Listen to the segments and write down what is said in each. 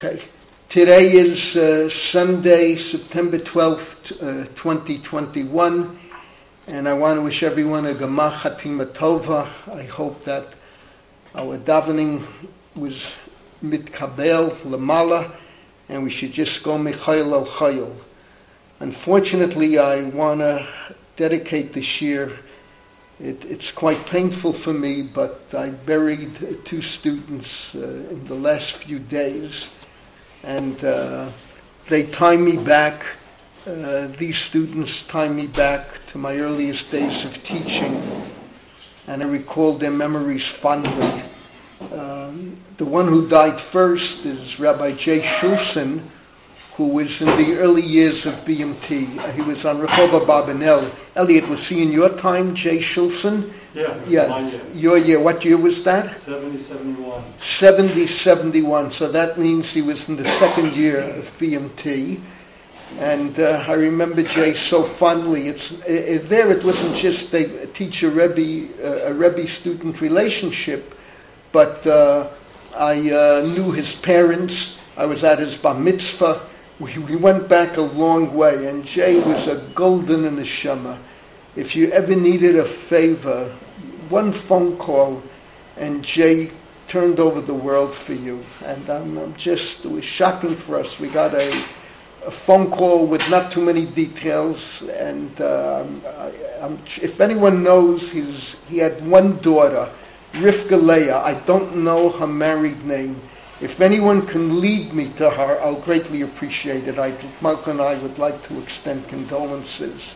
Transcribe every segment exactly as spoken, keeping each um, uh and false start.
Okay. Today is uh, Sunday, September twelfth, uh, twenty twenty-one, and I want to wish everyone a Gemach Hatima Tova. I hope that our davening was mitkabel lamala, and we should just go mechayil al chayil. Unfortunately, I want to dedicate this year. It, it's quite painful for me, but I buried uh, two students uh, in the last few days. And uh, they tie me back, uh, these students tie me back to my earliest days of teaching, and I recall their memories fondly. Um, the one who died first is Rabbi Jay Shulson, who was in the early years of B M T. Uh, he was on Rehovot Barbanel. Elliot, was he in your time, Jay Shulson? Yeah, yeah. my year. Your year. What year was that? seventy, seventy-one. seventy, seventy-one. So that means he was in the second year of B M T. And uh, I remember Jay so fondly. It's it, it, there. It wasn't just a teacher-rebbe, uh, a rebbe-student relationship, but uh, I uh, knew his parents. I was at his bar mitzvah. We, we went back a long way, and Jay was a golden neshama. If you ever needed a favor, one phone call, and Jay turned over the world for you. And I'm, I'm just, it was shocking for us. We got a, a phone call with not too many details, and um, I, I'm, if anyone knows, he's, he had one daughter, Rivka Leah. I don't know her married name. If anyone can lead me to her, I'll greatly appreciate it. I, Malka and I would like to extend condolences.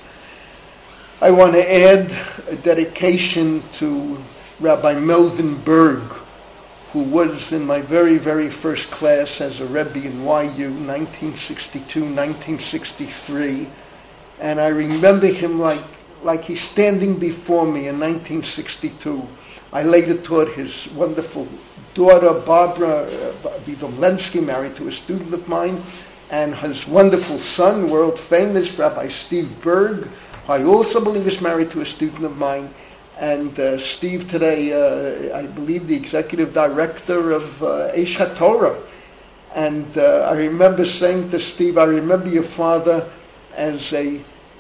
I want to add a dedication to Rabbi Melvin Berg, who was in my very, very first class as a Rebbe in Y U, nineteen sixty-two, nineteen sixty-three. And I remember him like, like he's standing before me in nineteen sixty-two. I later taught his wonderful daughter, Barbara Vidomlensky, married to a student of mine, and his wonderful son, world famous Rabbi Steve Berg. I also believe is married to a student of mine, and uh, Steve today, uh, I believe, the executive director of uh, Eish HaTorah. And uh, I remember saying to Steve, I remember your father as a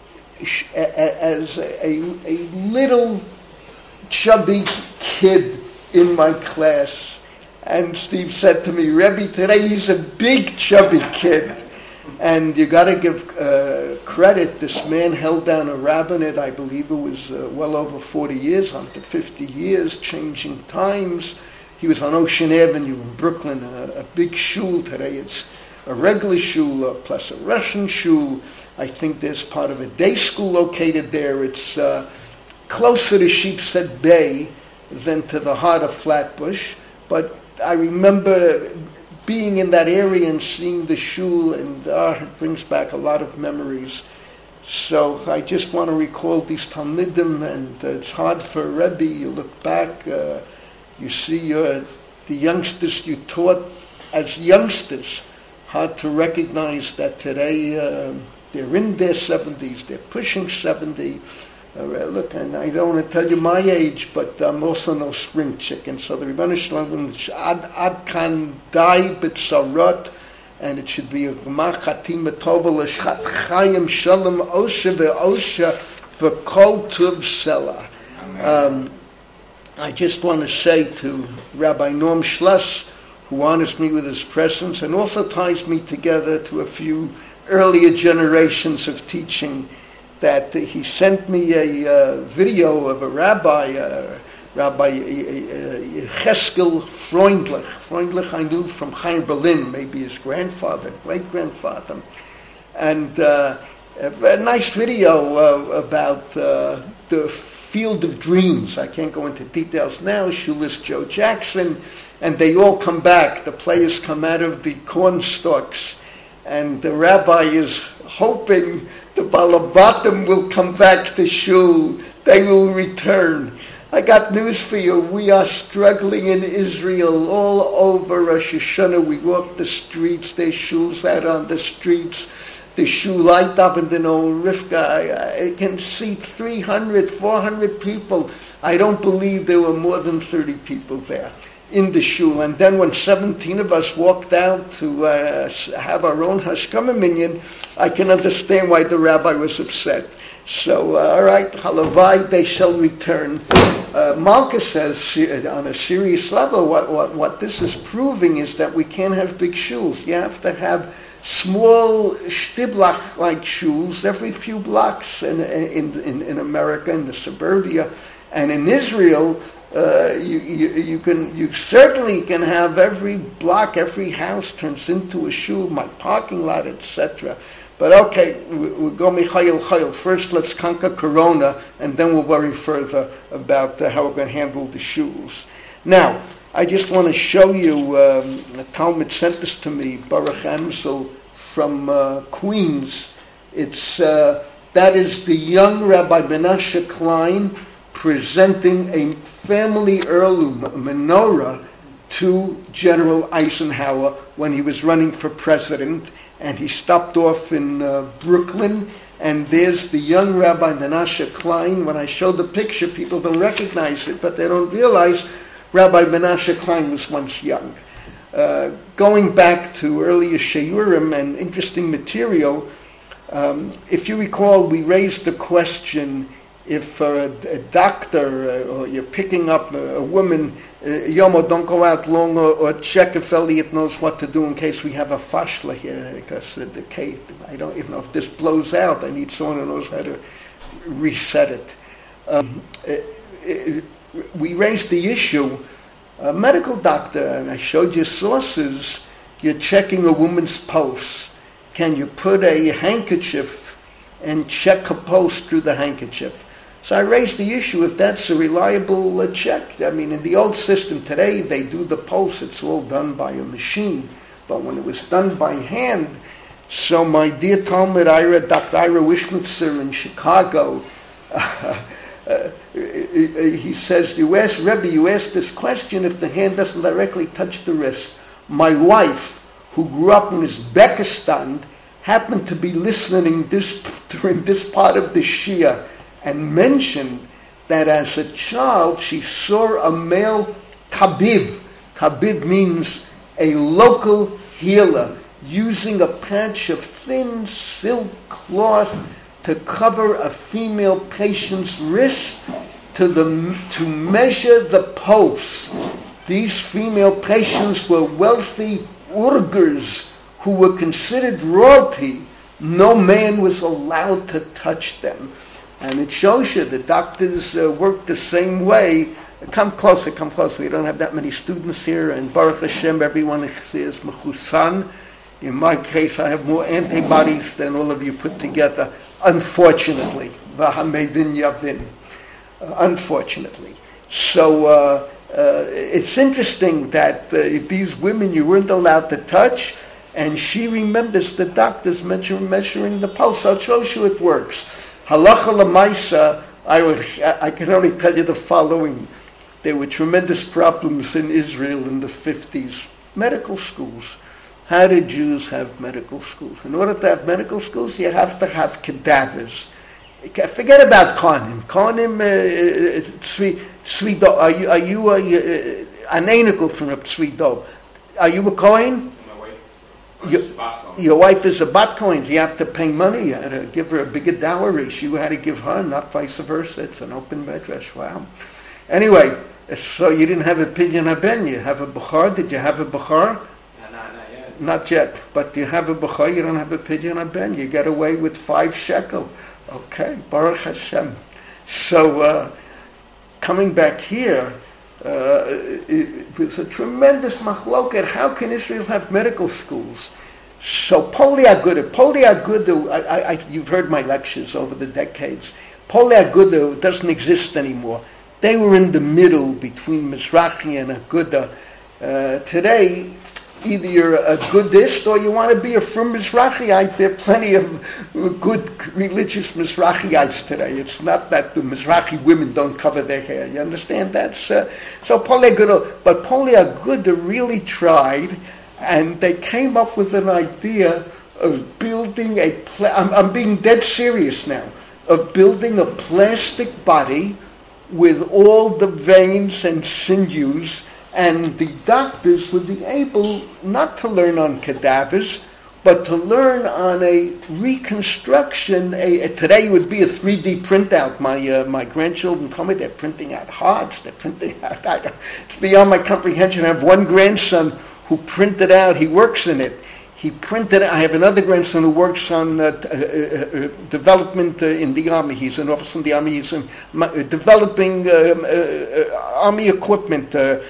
as a, a little chubby kid in my class. And Steve said to me, Rebbe, today he's a big chubby kid. And you got to give uh, credit. This man held down a rabbinate, I believe it was uh, well over forty years, on to fifty years, changing times. He was on Ocean Avenue in Brooklyn, a, a big shul. Today it's a regular shul, uh, plus a Russian shul. I think there's part of a day school located there. It's uh, closer to Sheepshead Bay than to the heart of Flatbush. But I remember being in that area and seeing the shul, and uh, it brings back a lot of memories. So I just want to recall these Talmidim, and uh, it's hard for a Rebbe. You look back, uh, you see uh, the youngsters you taught as youngsters. Hard to recognize that today uh, they're in their seventies, they're pushing seventy. Uh, look, and I don't want to tell you my age, but I'm also no spring chicken. So the Rebbeinu Shalom ad ad kan dai b'tzarot, and it should be a Gemach Hatima Tova l'shchat chayim shalom osha ve'osha v'kol tuv sela. Um, I just want to say to Rabbi Norm Schluss, who honors me with his presence and also ties me together to a few earlier generations of teaching, that he sent me a uh, video of a rabbi, uh, Rabbi Cheskel Freundlich. Freundlich I knew from Chaim Berlin, maybe his grandfather, great-grandfather. And uh, a nice video uh, about uh, the Field of Dreams. I can't go into details now. Shulis Joe Jackson, and they all come back. The players come out of the corn stalks, and the rabbi is hoping the Balabatim will come back to shul. They will return. I got news for you. We are struggling in Israel all over Rosh Hashanah. We walk the streets. There's shuls out on the streets. The shul I davened in Old Rivka, I, I can see three hundred, four hundred people. I don't believe there were more than thirty people there. in the shul. And then when seventeen of us walked out to uh, have our own Hashkama minyan, I can understand why the rabbi was upset. So, uh, all right, halavai, they shall return. Uh, Malka says, on a serious level, what, what, what this is proving is that we can't have big shuls. You have to have small shtiblach-like shuls every few blocks in, in, in, in America, in the suburbia. And in Israel, uh, you, you, you, can, you certainly can have every block, every house turns into a shul, my parking lot, et cetera. But okay, we'll go Michayil Chayil. First, let's conquer Corona, and then we'll worry further about uh, how we're going to handle the shuls. Now, I just want to show you, um, the Talmud sent this to me, Baruch Amsel from uh, Queens. It's uh, that is the young Rabbi Menashe Klein presenting a family heirloom, a menorah, to General Eisenhower when he was running for president. And he stopped off in uh, Brooklyn, and there's the young Rabbi Menashe Klein. When I show the picture, people don't recognize it, but they don't realize Rabbi Menashe Klein was once young. Uh, going back to earlier Sheyurim and interesting material, um, if you recall, we raised the question, if uh, a doctor uh, or you're picking up a, a woman, uh, Yomo, don't go out long, or, or check if Elliot knows what to do in case we have a fashla here, because uh, the case, I don't even know if this blows out. I need someone who knows how to reset it. Um, it, it we raised the issue, a medical doctor, and I showed you sources, you're checking a woman's pulse. Can you put a handkerchief and check her pulse through the handkerchief? So I raised the issue if that's a reliable uh, check. I mean, in the old system today, they do the pulse. It's all done by a machine. But when it was done by hand, so my dear Talmud Ira, Doctor Ira Wischnitzer in Chicago, uh, uh, he says, you ask, Rebbe, you asked this question if the hand doesn't directly touch the wrist. My wife, who grew up in Uzbekistan, happened to be listening this, during this part of the Shia, and mentioned that as a child she saw a male tabib. Tabib means a local healer using a patch of thin silk cloth to cover a female patient's wrist to, the, to measure the pulse. These female patients were wealthy Urgers who were considered royalty. No man was allowed to touch them. And it shows you the doctors uh, work the same way. Come closer, come closer. We don't have that many students here, and Baruch Hashem, everyone is mechusan. In my case, I have more antibodies than all of you put together, unfortunately. V'hamedin yavin. Uh, unfortunately. So uh, uh, it's interesting that uh, these women you weren't allowed to touch, and she remembers the doctors measure, measuring the pulse. So it shows you it works. Halacha l'maisa, I would, I can only tell you the following. There were tremendous problems in Israel in the fifties. Medical schools. How did Jews have medical schools? In order to have medical schools, you have to have cadavers. Forget about Kohanim. Kohanim, Tzvi, Tzvi Dov. Are you, are you a, an anical from a Tzvi Dov? Are you a Kohen? Your, your wife is a bat Kohen. You have to pay money. You had to give her a bigger dowry. She had to give her, not vice versa. It's an open medrash. Wow. Anyway, so you didn't have a pidyon haben. You have a b'char. Did you have a b'char? No, not, not yet. Not yet. But you have a b'char. You don't have a pidyon haben. You get away with five shekel. Okay, Baruch Hashem. So uh, coming back here, uh, it, it was a tremendous machloket. How can Israel have medical schools? So Poli Aguda, Poli Aguda, I, I, you've heard my lectures over the decades. Poli Aguda doesn't exist anymore. They were in the middle between Mizrahi and Aguda. Uh, today, either you're a Goodist or you want to be a frum Mizrahiite. There are plenty of good religious Mizrahiites today. It's not that the Mizrahi women don't cover their hair. You understand? That's uh, so Poli Aguda. But Poli Aguda really tried, and they came up with an idea of building a. Pla- I'm, I'm being dead serious now. Of building a plastic body with all the veins and sinews And the doctors would be able not to learn on cadavers, but to learn on a reconstruction. A, a, today would be a three D printout. My uh, my grandchildren tell me they're printing out hearts. They're printing out. I, it's beyond my comprehension. I have one grandson who printed out. He works in it. He printed. I have another grandson who works on uh, uh, uh, development uh, in the army. He's an officer in the army. He's um, uh, developing um, uh, uh, army equipment,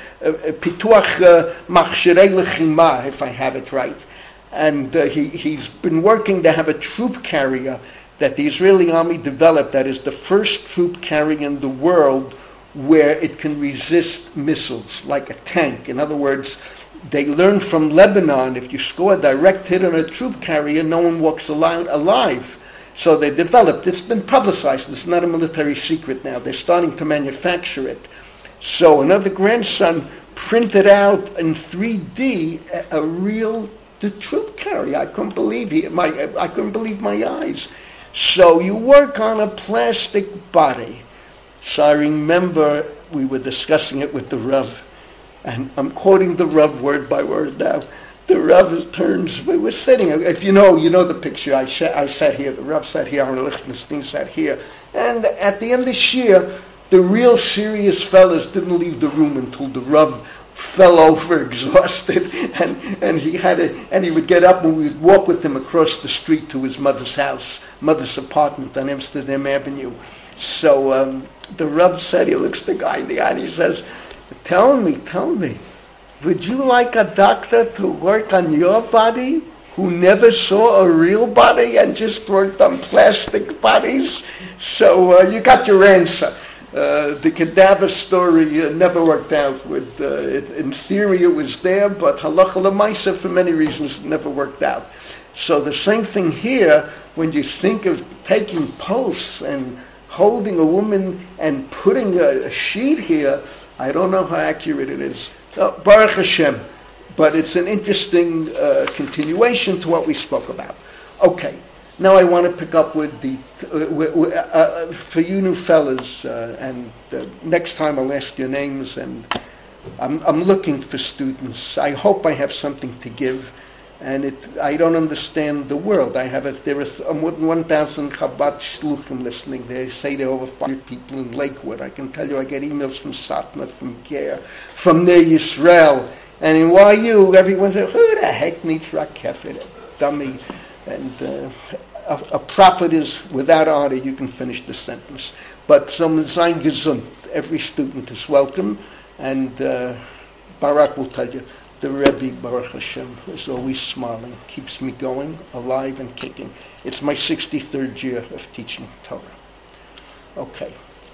pituach machsherei lechima, if I have it right. And uh, he he's been working to have a troop carrier that the Israeli army developed. That is the first troop carrier in the world where it can resist missiles like a tank. In other words, they learned from Lebanon, if you score a direct hit on a troop carrier, no one walks alive. So they developed, it's been publicized, it's not a military secret now. They're starting to manufacture it. So another grandson printed out in three D a, a real the troop carrier. I couldn't believe he, my I couldn't believe my eyes. So you work on a plastic body. So I remember we were discussing it with the Rav. And I'm quoting the Rav word by word now. The Rav turns, we were sitting, if you know, you know the picture. I, sh- I sat here, the Rav sat here, Aaron Lichtenstein sat here. And at the end of the year, the real serious fellas didn't leave the room until the Rav fell over exhausted. And, and he had a, and he would get up and we would walk with him across the street to his mother's house, mother's apartment on Amsterdam Avenue. So um, the Rav said, he looks the guy in the eye and he says, Tell me, tell me, would you like a doctor to work on your body who never saw a real body and just worked on plastic bodies? So uh, you got your answer. Uh, the cadaver story uh, never worked out. With uh, it, in theory it was there, but halacha l'maisa for many reasons it never worked out. So the same thing here, when you think of taking posts and holding a woman and putting a, a sheet here, I don't know how accurate it is. So, Baruch Hashem. But it's an interesting uh, continuation to what we spoke about. Okay. Now I want to pick up with the, uh, uh, for you new fellas, uh, and uh, next time I'll ask your names, and I'm, I'm looking for students. I hope I have something to give. And it, I don't understand the world. I have a, there are more than one thousand Chabad Shluchim listening. They say there are over five hundred people in Lakewood. I can tell you I get emails from Satmar, from Ger, from Ner Yisrael. And in Y U, everyone says, who the heck needs Rakefet? Dummy. And uh, a, a prophet is without honor. You can finish the sentence. But some sein gesund. Every student is welcome. And uh, Barak will tell you, the Rebbe, Baruch Hashem, is always smiling, keeps me going, alive and kicking. It's my sixty-third year of teaching Torah. Okay.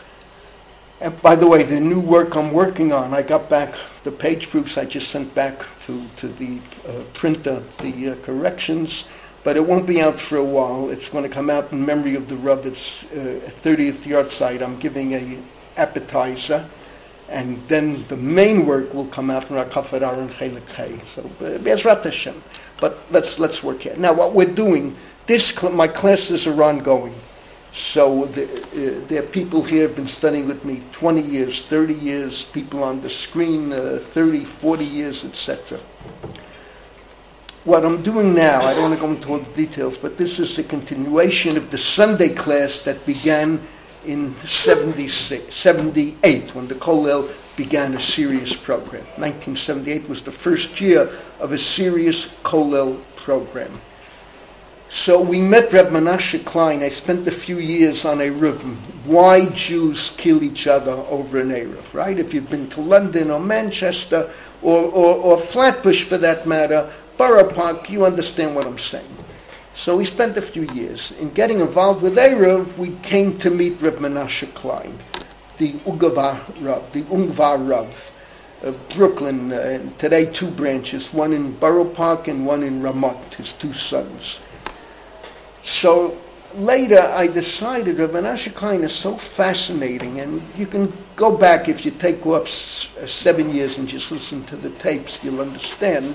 And by the way, the new work I'm working on, I got back the page proofs I just sent back to, to the uh, printer, the uh, corrections, but it won't be out for a while. It's going to come out in memory of the Rebbe. It's uh, thirtieth yard site. I'm giving a appetizer. And then the main work will come out in Rakafar Aaron Chelik Hay. So, Be'ezrat Hashem. But let's let's work here. Now, what we're doing, this cl- my classes are ongoing. So the, uh, there are people here who have been studying with me twenty years, thirty years, people on the screen uh, thirty, forty years, et cetera. What I'm doing now, I don't want to go into all the details, but this is a continuation of the Sunday class that began in seventy-six, seventy-eight, when the Kollel began a serious program. nineteen seventy-eight was the first year of a serious Kollel program. So we met Reb Menashe Klein. I spent a few years on Eruv. Why Jews kill each other over an Eruv, right? If you've been to London or Manchester or, or, or Flatbush for that matter, Borough Park, you understand what I'm saying. So we spent a few years. In getting involved with Eruv, we came to meet Reb Menashe Klein, the Ugava Rav, the Ungva Rav of Brooklyn. Uh, today two branches, one in Borough Park and one in Ramat, his two sons. So later I decided Reb Menashe Klein is so fascinating, and you can go back if you take off s- uh, seven years and just listen to the tapes, you'll understand.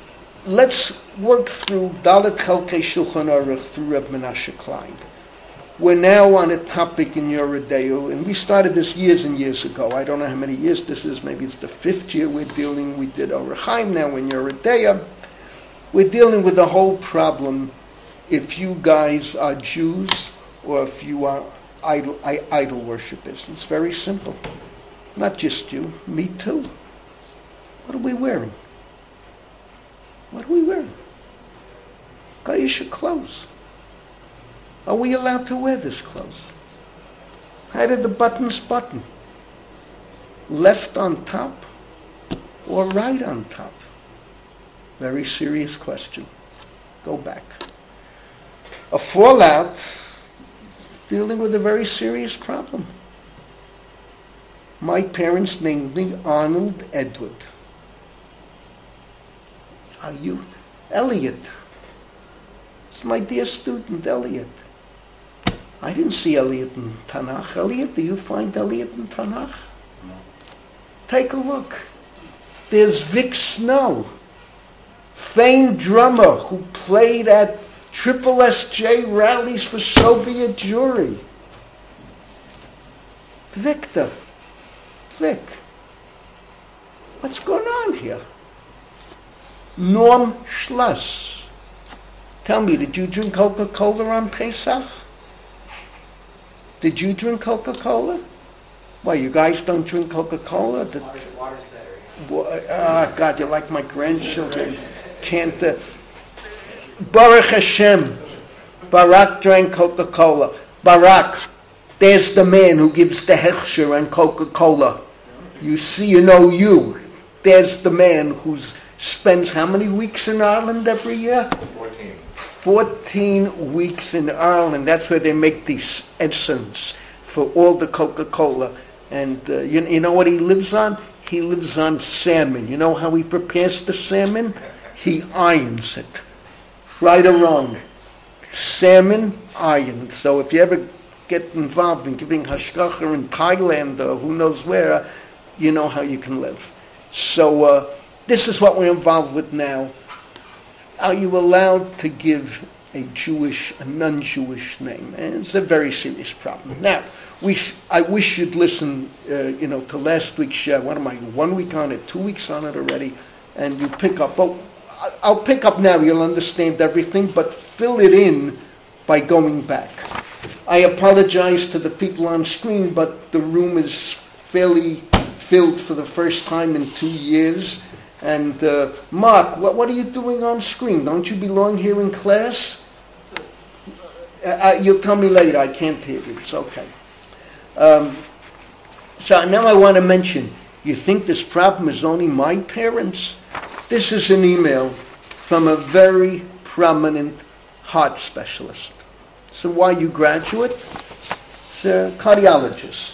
Let's work through Dalet Chelkei Shulchan Aruch through Reb Menashe Klein. we're now on a topic in Yoredeo, and we started this years and years ago. I don't know how many years this is. Maybe it's the fifth year we're dealing. We did Orach Chaim now in Yoredeo. We're dealing with the whole problem if you guys are Jews or if you are idol, idol worshippers. It's very simple. Not just you, me too. What are we wearing? What are we wearing? Goyish clothes. Are we allowed to wear this clothes? How did the buttons button? Left on top or right on top? Very serious question. Go back. A fallout dealing with a very serious problem. My parents named me Arnold Edward. Are you? Elliot. It's my dear student, Elliot. I didn't see Elliot in Tanakh. Elliot, do you find Elliot in Tanakh? No. Take a look. There's Vic Snow, famed drummer who played at Triple S J rallies for Soviet Jewry. Victor. Vic. What's going on here? Norm Schluss. Tell me, did you drink Coca-Cola on Pesach? Did you drink Coca-Cola? Why, you guys don't drink Coca-Cola? The, water's, water's better. Ah, God, you're like my grandchildren. Can't... Uh, Baruch Hashem. Barak drank Coca-Cola. Barak, there's the man who gives the hechsher on Coca-Cola. You see, you know you. There's the man who spends how many weeks in Ireland every year? Fourteen. Fourteen weeks in Ireland. That's where they make these essence for all the Coca-Cola. And uh, you, you know what he lives on? He lives on salmon. You know how he prepares the salmon? He irons it. Right or wrong. Salmon ironed. So if you ever get involved in giving hashgacha in Thailand or who knows where, you know how you can live. So uh, this is what we're involved with now. Are you allowed to give a Jewish, a non-Jewish name? And it's a very serious problem. Now, we sh- I wish you'd listen, uh, you know, to last week's show. What am I, one week on it, two weeks on it already, and you pick up. Oh, I'll pick up now. You'll understand everything, but fill it in by going back. I apologize to the people on screen, but the room is fairly filled for the first time in two years. And uh, Mark, what, what are you doing on screen? Don't you belong here in class? Uh, uh, you'll tell me later. I can't hear you. It's okay. Um, so now I want to mention, you think this problem is only my parents? This is an email from a very prominent heart specialist. So why you graduate? It's a cardiologist.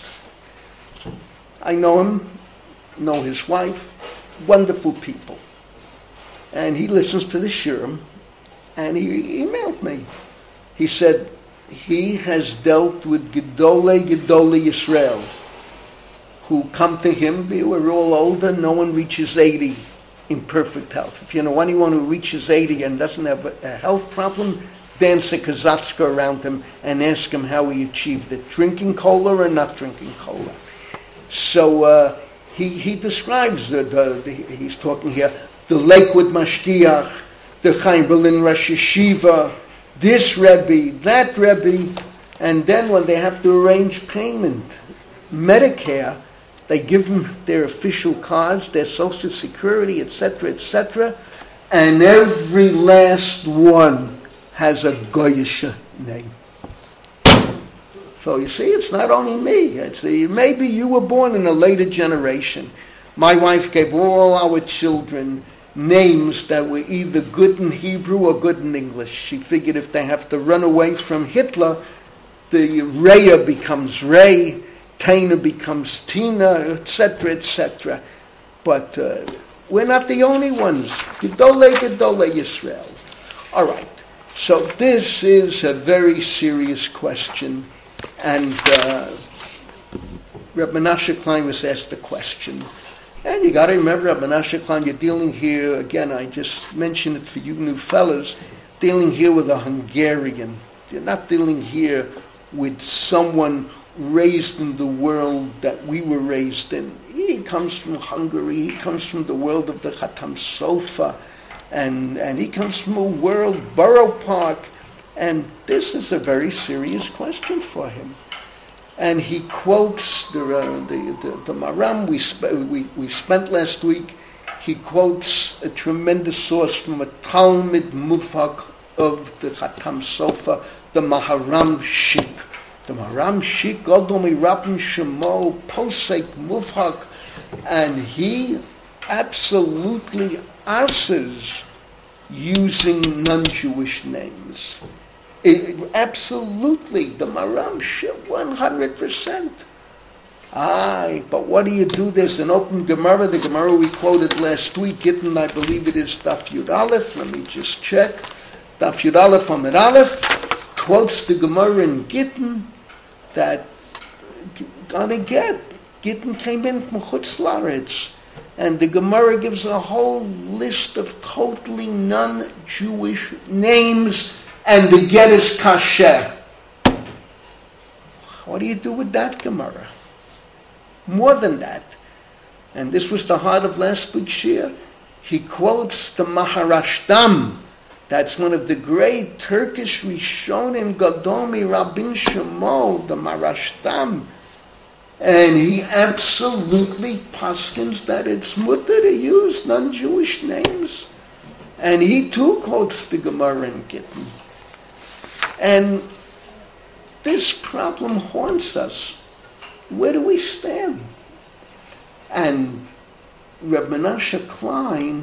I know him, know his wife. Wonderful people. And he listens to the shirim, and he emailed me. He said he has dealt with Gedolei Gedolei Yisrael, who come to him. We're all older. No one reaches eighty in perfect health. If you know anyone who reaches eighty and doesn't have a, a health problem, dance a kazatska around him and ask him how he achieved it. Drinking cola or not drinking cola. So, uh, He he describes the, the, the he's talking here the Lakewood Mashgiach, the Chaim Berlin Rosh Yeshiva, this Rebbe, that Rebbe, and then when they have to arrange payment, Medicare, they give them their official cards, their Social Security, et cetera, et cetera, and every last one has a Goyish name. So you see, it's not only me. It's the, maybe you were born in a later generation. My wife gave all our children names that were either good in Hebrew or good in English. She figured if they have to run away from Hitler, the Rhea becomes Ray, Tina becomes Tina, et cetera, et cetera. But uh, we're not the only ones. Gedolei Gedolei Yisrael. All right. So this is a very serious question. And uh, Reb Menashe Klein was asked the question. And you got to remember, Reb Menashe Klein, you're dealing here, again, I just mentioned it for you new fellas, dealing here with a Hungarian. You're not dealing here with someone raised in the world that we were raised in. He comes from Hungary. He comes from the world of the Chatam Sofer, and and he comes from a world, Borough Park, and this is a very serious question for him. And he quotes the uh, the, the the Maram we, sp- we we spent last week. He quotes a tremendous source from a Talmud Mufak of the Chatam Sofer, the Maharam Shik. The Maharam Shik, Godomi Rabin Shemo, Posek Mufak, and he absolutely asks using non-Jewish names. It, absolutely, the Maharam Shik, one hundred percent. Aye, but what do you do? There's an open Gemara, the Gemara we quoted last week, Gittin, I believe it is Daf Yud Aleph, let me just check. Daf Yud Aleph Amid Aleph quotes the Gemara in Gittin that on a get, Gittin came in from Chutz La'aretz, and the Gemara gives a whole list of totally non-Jewish names, and the get is kasher. What do you do with that Gemara? More than that, and this was the heart of last week's shir, he quotes the Maharashtam. That's one of the great Turkish Rishonim, Godomi Rabin Shemo, the Maharashtam. And he absolutely paskins that it's mutter to use non-Jewish names. And he too quotes the Gemara in Gittin. And this problem haunts us. Where do we stand? And Reb Menashe Klein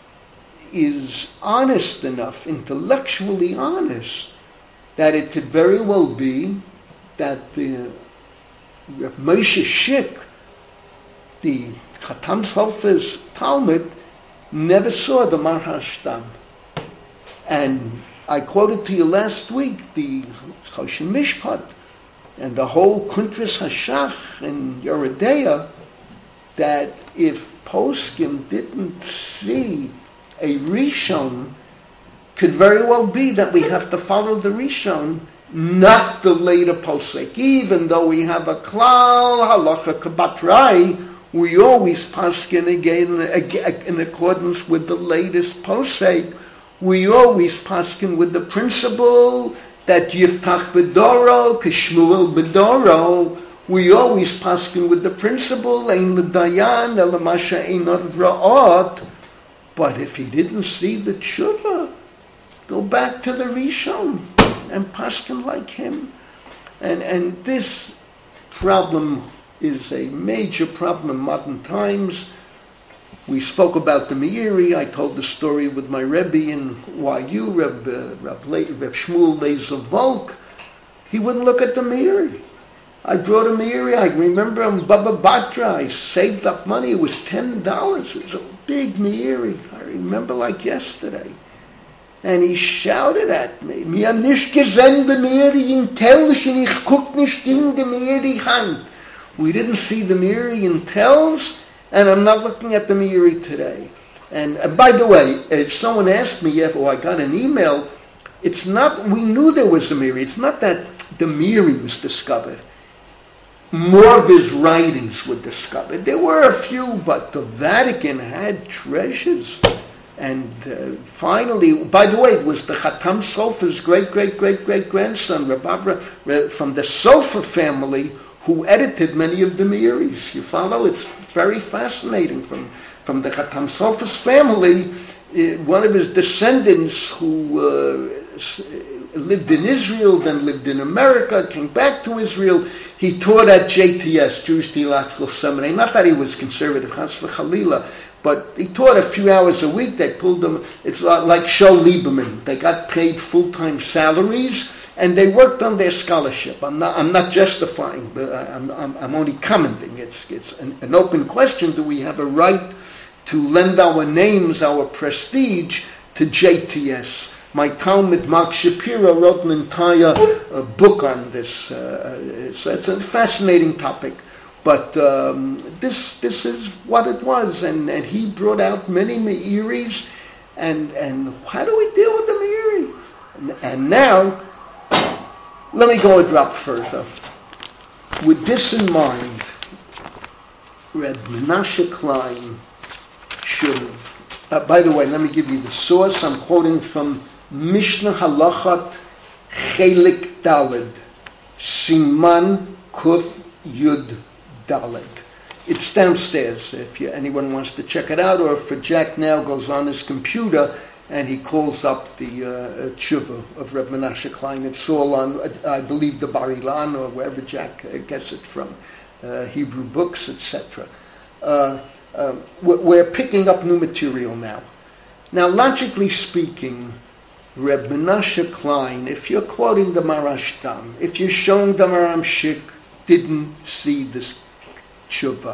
is honest enough, intellectually honest, that it could very well be that the Reb Moshe Shik, the Chatam Sofer's Talmud, never saw the Maharashtam. And I quoted to you last week the Choshen Mishpat and the whole Kuntras Hashach in Yeridea, that if Poskim didn't see a Rishon, could very well be that we have to follow the Rishon, not the later Posek. Even though we have a Klal Halacha Kabatrai, we always Poskin again in accordance with the latest Posek. We always Poskin with the principle that Yiftach B'doro, Kishmuel B'doro. We always paskin with the principle, Ein l'dayan, ela masha einot ra'ot. But if he didn't see the tshuva, go back to the Rishon and paskin like him. And and this problem is a major problem in modern times. We spoke about the Meiri. I told the story with my Rebbe in Y U, Reb, uh, Reb, Le, Reb Shmuel Leizer Volk. He wouldn't look at the Meiri. I brought a Meiri. I remember on Baba Batra, I saved up money. It was ten dollars. It was a big Meiri. I remember like yesterday. And he shouted at me, "Mi ham nicht gesehen the Meiri in Telch, and ich guck nicht in the Meiri hand." We didn't see the Meiri in Telch, and I'm not looking at the Meiri today. And uh, by the way, if someone asked me, if, or I got an email, it's not, we knew there was a Meiri. It's not that the Meiri was discovered. More of his writings were discovered. There were a few, but the Vatican had treasures. And uh, finally, by the way, it was the Chatam Sofer's great, great, great, great grandson, Reb Avra, from the Sofer family, who edited many of the Meiris. You follow? It's very fascinating. From from the Chatam Sofer's family, uh, one of his descendants who uh, lived in Israel, then lived in America, came back to Israel. He taught at J T S, Jewish Theological Seminary. Not that he was conservative, Chas v'Chalila, but he taught a few hours a week. They pulled him. It's like Shol Lieberman. They got paid full-time salaries, and they worked on their scholarship. I'm not, I'm not justifying, but I'm, I'm, I'm only commenting. It's, it's an, an open question. Do we have a right to lend our names, our prestige, to J T S? My Talmud, Mark Shapiro, wrote an entire uh, book on this. Uh, so it's a fascinating topic. But um, this this is what it was. And, and he brought out many Meiris. And, and how do we deal with the Meiri? And, and now, let me go a drop further. With this in mind, Reb Menashe Klein should have, uh, by the way, let me give you the source. I'm quoting from Mishnah Halachat Chelik Daled, Siman Kuf Yud Daled. It's downstairs if you, anyone wants to check it out, or if Jack now goes on his computer and he calls up the uh, tshuva of Reb Menashe Klein. It's all on, uh, I believe, the Bar Ilan or wherever Jack uh, gets it from, uh, Hebrew books, et cetera. Uh, uh, we're picking up new material now. Now, logically speaking, Reb Menashe Klein, if you're quoting the Marashtam, if you're showing the Maram Shik, didn't see this tshuva,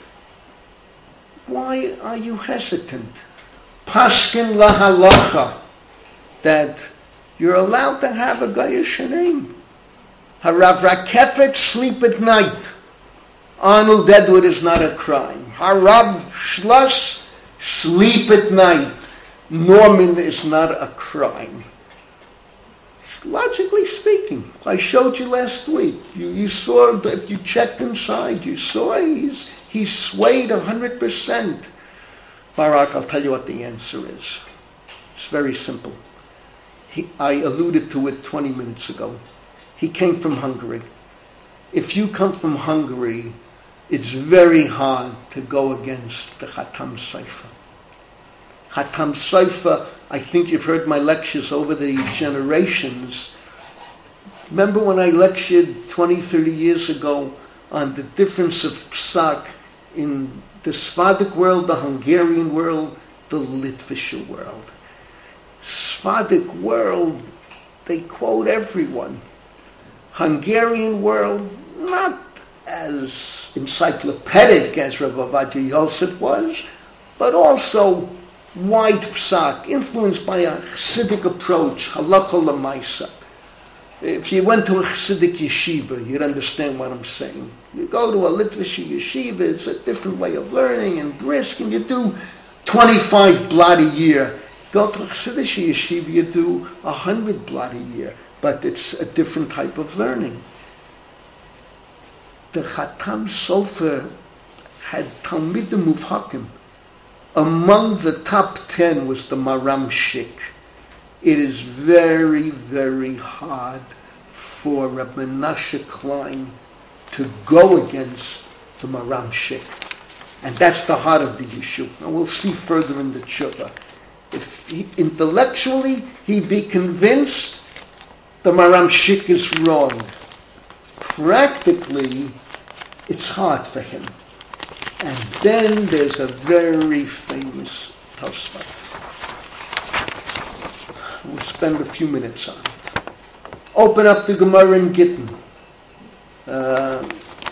why are you hesitant? Paskin lahalacha, that you're allowed to have a Goyish name. Harav Rakefet, sleep at night. Arnold Edward is not a crime. Harav Schloss, sleep at night. Norman is not a crime. Logically speaking, I showed you last week. You, you saw, if you checked inside, you saw he's, he's swayed one hundred percent. Barak, I'll tell you what the answer is. It's very simple. He, I alluded to it twenty minutes ago. He came from Hungary. If you come from Hungary, it's very hard to go against the Khatam Sofer. Khatam Sofer, I think you've heard my lectures over the generations. Remember when I lectured twenty, thirty years ago on the difference of Psak in the Sephardic world, the Hungarian world, the Litvish world. Sephardic world, they quote everyone. Hungarian world, not as encyclopedic as Rav Ovadia Yosef was, but also wide psak, influenced by a Chassidic approach, halacha l'maisa. If you went to a Chassidic yeshiva, you'd understand what I'm saying. You go to a Litvish yeshiva, it's a different way of learning and brisk, and you do twenty-five blot a year. Go to a Chassidic yeshiva, you do one hundred blot a year, but it's a different type of learning. The Khatam Sofer had Talmidim Muvhakim. Among the top ten was the Maram Shik. It is very, very hard for Reb Menashe Klein to go against the Maram Shik. And that's the heart of the issue. And we'll see further in the tshuva. If he, intellectually he'd be convinced the Maram Shik is wrong, practically it's hard for him. And then there's a very famous Tosfot. We'll spend a few minutes on it. Open up the Gemara in Gittin. Uh,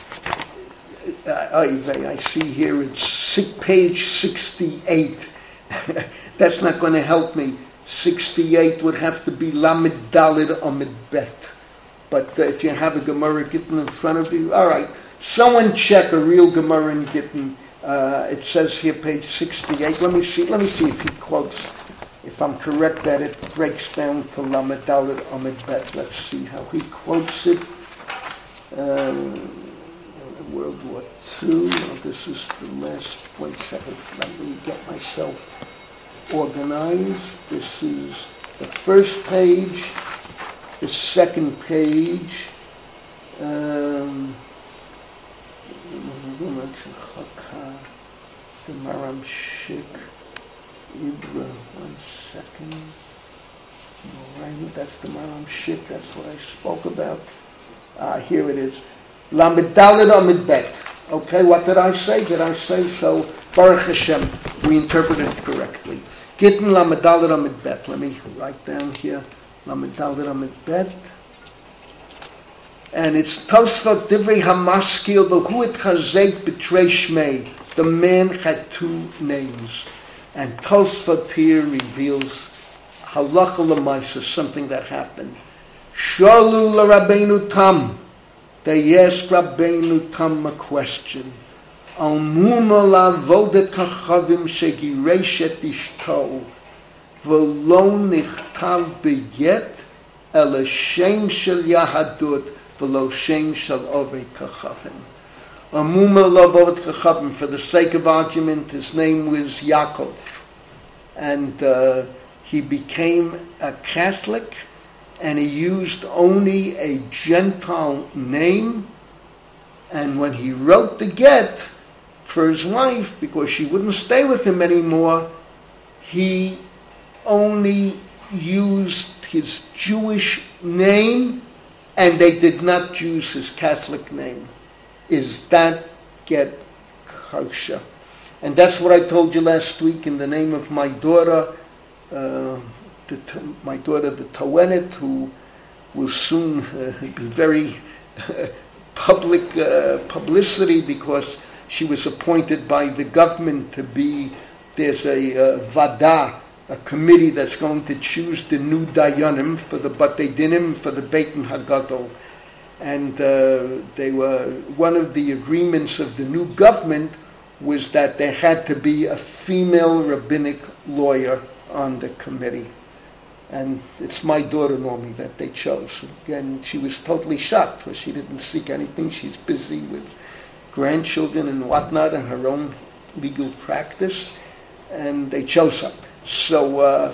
I, I see here it's page sixty-eight. That's not going to help me. sixty-eight would have to be Lamed Daled Amid Bet. But uh, if you have a Gemara Gittin in front of you, all right. Someone check a real Gemara in Gittin. Uh, it says here, page sixty-eight. Let me see. Let me see if he quotes. If I'm correct that it breaks down to Lamed Daled Amid Bet. Let's see how he quotes it. Um, World War Two. Oh, this is the last. Wait a second. Let me get myself organized. This is the first page. The second page. Um, the Maram Shik, Ibra, one second. Alright, that's the Maram Shik, that's what I spoke about. Ah, here it is. Lamed Daled Amid Bet. Okay, what did I say? Did I say so? Baruch Hashem, we interpreted it correctly. Gittin Lamed Daled Amid Bet. Let me write down here. Lamed Daled Amid Bet. And it's Tosfot Divrei Hamaskil V'hu Chazek B'trei Shmei. The man had two names. And Tosfot here reveals halacha l'maisa, something that happened. Shalu l'Rabbeinu Tam. They asked Rabbeinu Tam a question. Al muma la'avodet kachavim shegiresh et ishto v'lo nichtav b'yet ela shem shel Yahadut v'lo shem shel Oved Kachavim. A muma lo Oved Kachavim, for the sake of argument, his name was Yaakov. And uh, he became a Catholic, and he used only a Gentile name. And when he wrote the get for his wife, because she wouldn't stay with him anymore, he only used his Jewish name, and they did not use his Catholic name. Is that get kosher? And that's what I told you last week in the name of my daughter, uh, the, my daughter, the Tawenet, who will soon uh, be very uh, public uh, publicity, because she was appointed by the government to be, there's a uh, Vada, a committee that's going to choose the new Dayanim for the Batei Dinim, for the Beit Hagadol. And uh, they were, one of the agreements of the new government was that there had to be a female rabbinic lawyer on the committee. And it's my daughter, Normie, that they chose. Again, she was totally shocked, because she didn't seek anything. She's busy with grandchildren and whatnot and her own legal practice, and they chose her. So uh,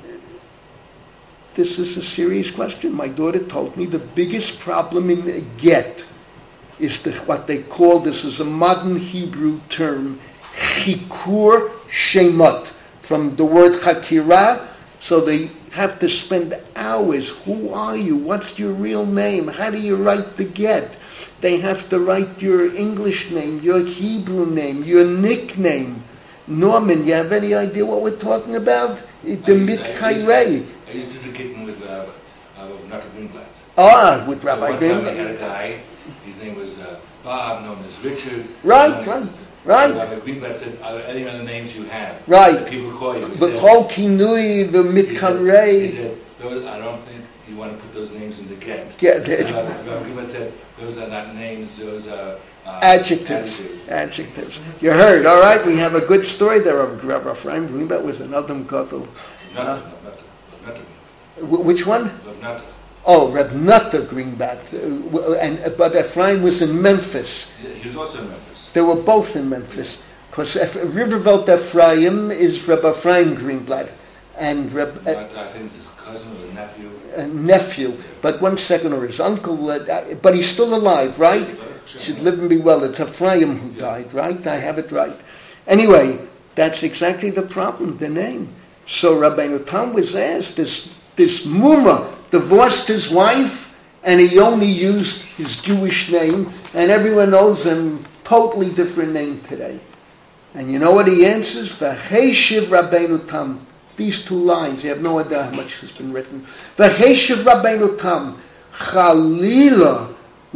this is a serious question. My daughter told me the biggest problem in a get is the, what they call, this is a modern Hebrew term, chikur shemot, from the word chakira. So they have to spend hours. Who are you? What's your real name? How do you write the get? They have to write your English name, your Hebrew name, your nickname. Norman, you have any idea what we're talking about? The Mitkairei. I used to do the kitten with uh, uh, Rabbi Greenblatt. Ah, with So Rabbi one time I Greenblatt. had a guy, his name was uh, Bob, known as Richard. Right, known right, as- right. Rabbi Greenblatt said, are there any other names you have? Right. People call you. He The said- Chol Kinui, the he said- He Mitkairei. said, those, I don't think you want to put those names in the get. Get it. Uh, Rabbi Greenblatt said, those are not names, those are uh, Adjectives. adjectives. Adjectives. You heard, all right? We have a good story there of Rabbi Ephraim Greenblatt was an Adam Gadol. Nothing, Uh, nothing, nothing, Wh- Which one? nothing. Oh, Reb Nata Greenblatt. Uh, w- and but Ephraim was in Memphis. He was also in Memphis. They were both in Memphis. Because Rivervelt Ephraim is Reb Ephraim Greenblatt. And Reb, uh, But I think it's his cousin or nephew. uh, nephew, but one second, or his uncle, uh, uh, but he's still alive, right? Should live and be well. It's Ephraim who died, right? I have it right. Anyway, that's exactly the problem, the name. So Rabbeinu Tam was asked, this, this Muma divorced his wife, and he only used his Jewish name, and everyone knows him, totally different name today. And you know what he answers? V'heshiv Rabbeinu Tam. These two lines, you have no idea how much has been written. V'heshiv Rabbeinu Tam. Chalila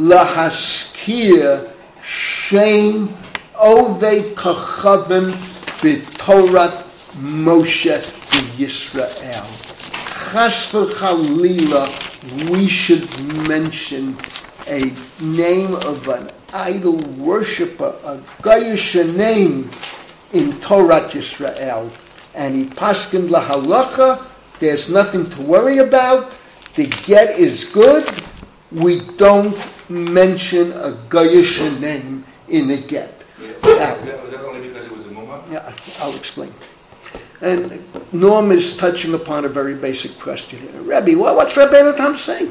lahaskir shem ovei kachavim b'torat Moshe b'Yisrael. Chas v'chalila, we should mention a name of an idol worshiper, a Goyish name in Torat Yisrael. And he paskined lahalacha, there's nothing to worry about, the get is good, we don't mention a Goyish name in the get. Now, Was that only because it was a mumma? yeah, I'll explain. And Norm is touching upon a very basic question here. Rebbe, well, what's Rabbeinu Tam saying?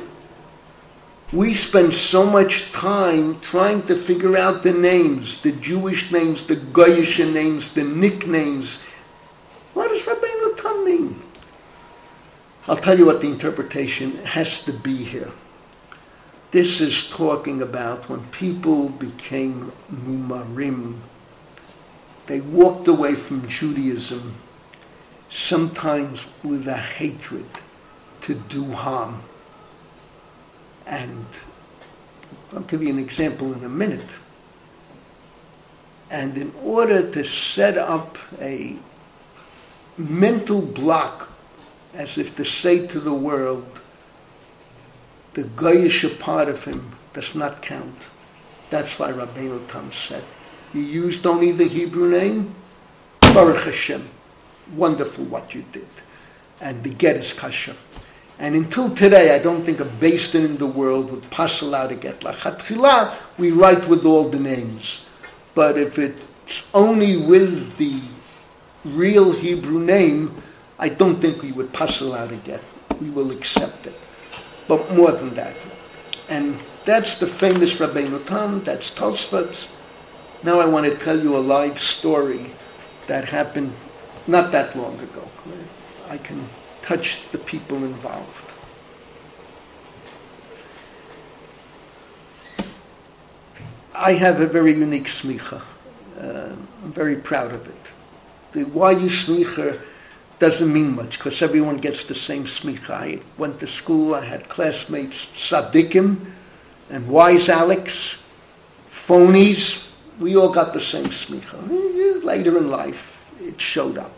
We spend so much time trying to figure out the names, the Jewish names, the Goyish names, the nicknames. What does Rabbeinu Tam mean? I'll tell you what the interpretation has to be here. This is talking about when people became Mumarim. They walked away from Judaism, sometimes with a hatred to do harm. And I'll give you an example in a minute. And in order to set up a mental block, as if to say to the world, the Goyish part of him does not count. That's why Rabbeinu Tam said, you used only the Hebrew name, Baruch Hashem, wonderful what you did. And the get is kasher. And until today, I don't think a Beis Din in the world would passel out a get. Lachatchila, we write with all the names. But if it's only with the real Hebrew name, I don't think we would passel out a get. We will accept it. But more than that. And that's the famous Rabbeinu Tam, that's Tosfot. Now I want to tell you a live story that happened not that long ago. I can touch the people involved. I have a very unique smicha. Uh, I'm very proud of it. The why you smicha doesn't mean much because everyone gets the same smicha. I went to school, I had classmates, tzaddikim and wise Alex, phonies. We all got the same smicha. Later in life, it showed up.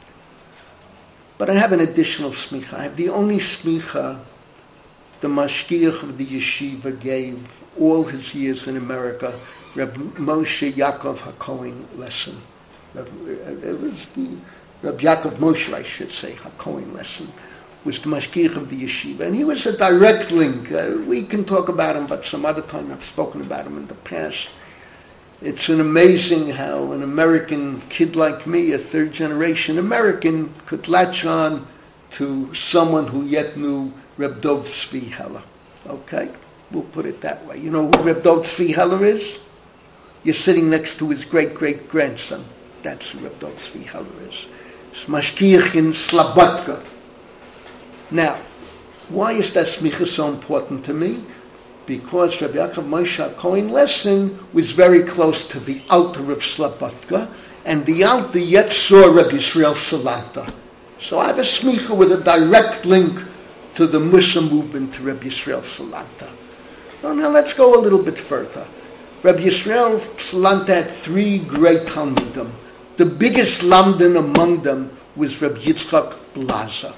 But I have an additional smicha. I have the only smicha the mashgiach of the yeshiva gave all his years in America, Reb Moshe Yaakov HaKohen lesson. It was the Reb Yaakov Moshe, I should say, HaKohen lesson, was the mashgiach of the yeshiva. And he was a direct link. Uh, we can talk about him, but some other time I've spoken about him in the past. It's an amazing how an American kid like me, a third generation American, could latch on to someone who yet knew Reb Dov Tzvi Heller. Okay? We'll put it that way. You know who Reb Dov Tzvi Heller is? You're sitting next to his great-great-grandson. That's who Reb Dov Tzvi Heller is. It's mashgiach in Slobodka. Now, why is that smicha so important to me? Because Rabbi Yaakov Moshe HaKohen lesson was very close to the altar of Slobodka, and the altar yet saw Rabbi Yisrael Salanta. So I have a smicha with a direct link to the Musa movement to Rabbi Yisrael Salanta. Well, now let's go a little bit further. Rabbi Yisrael Salanta had three great Talmudim. The biggest lamdan among them was Rabbi Yitzchak Blaza.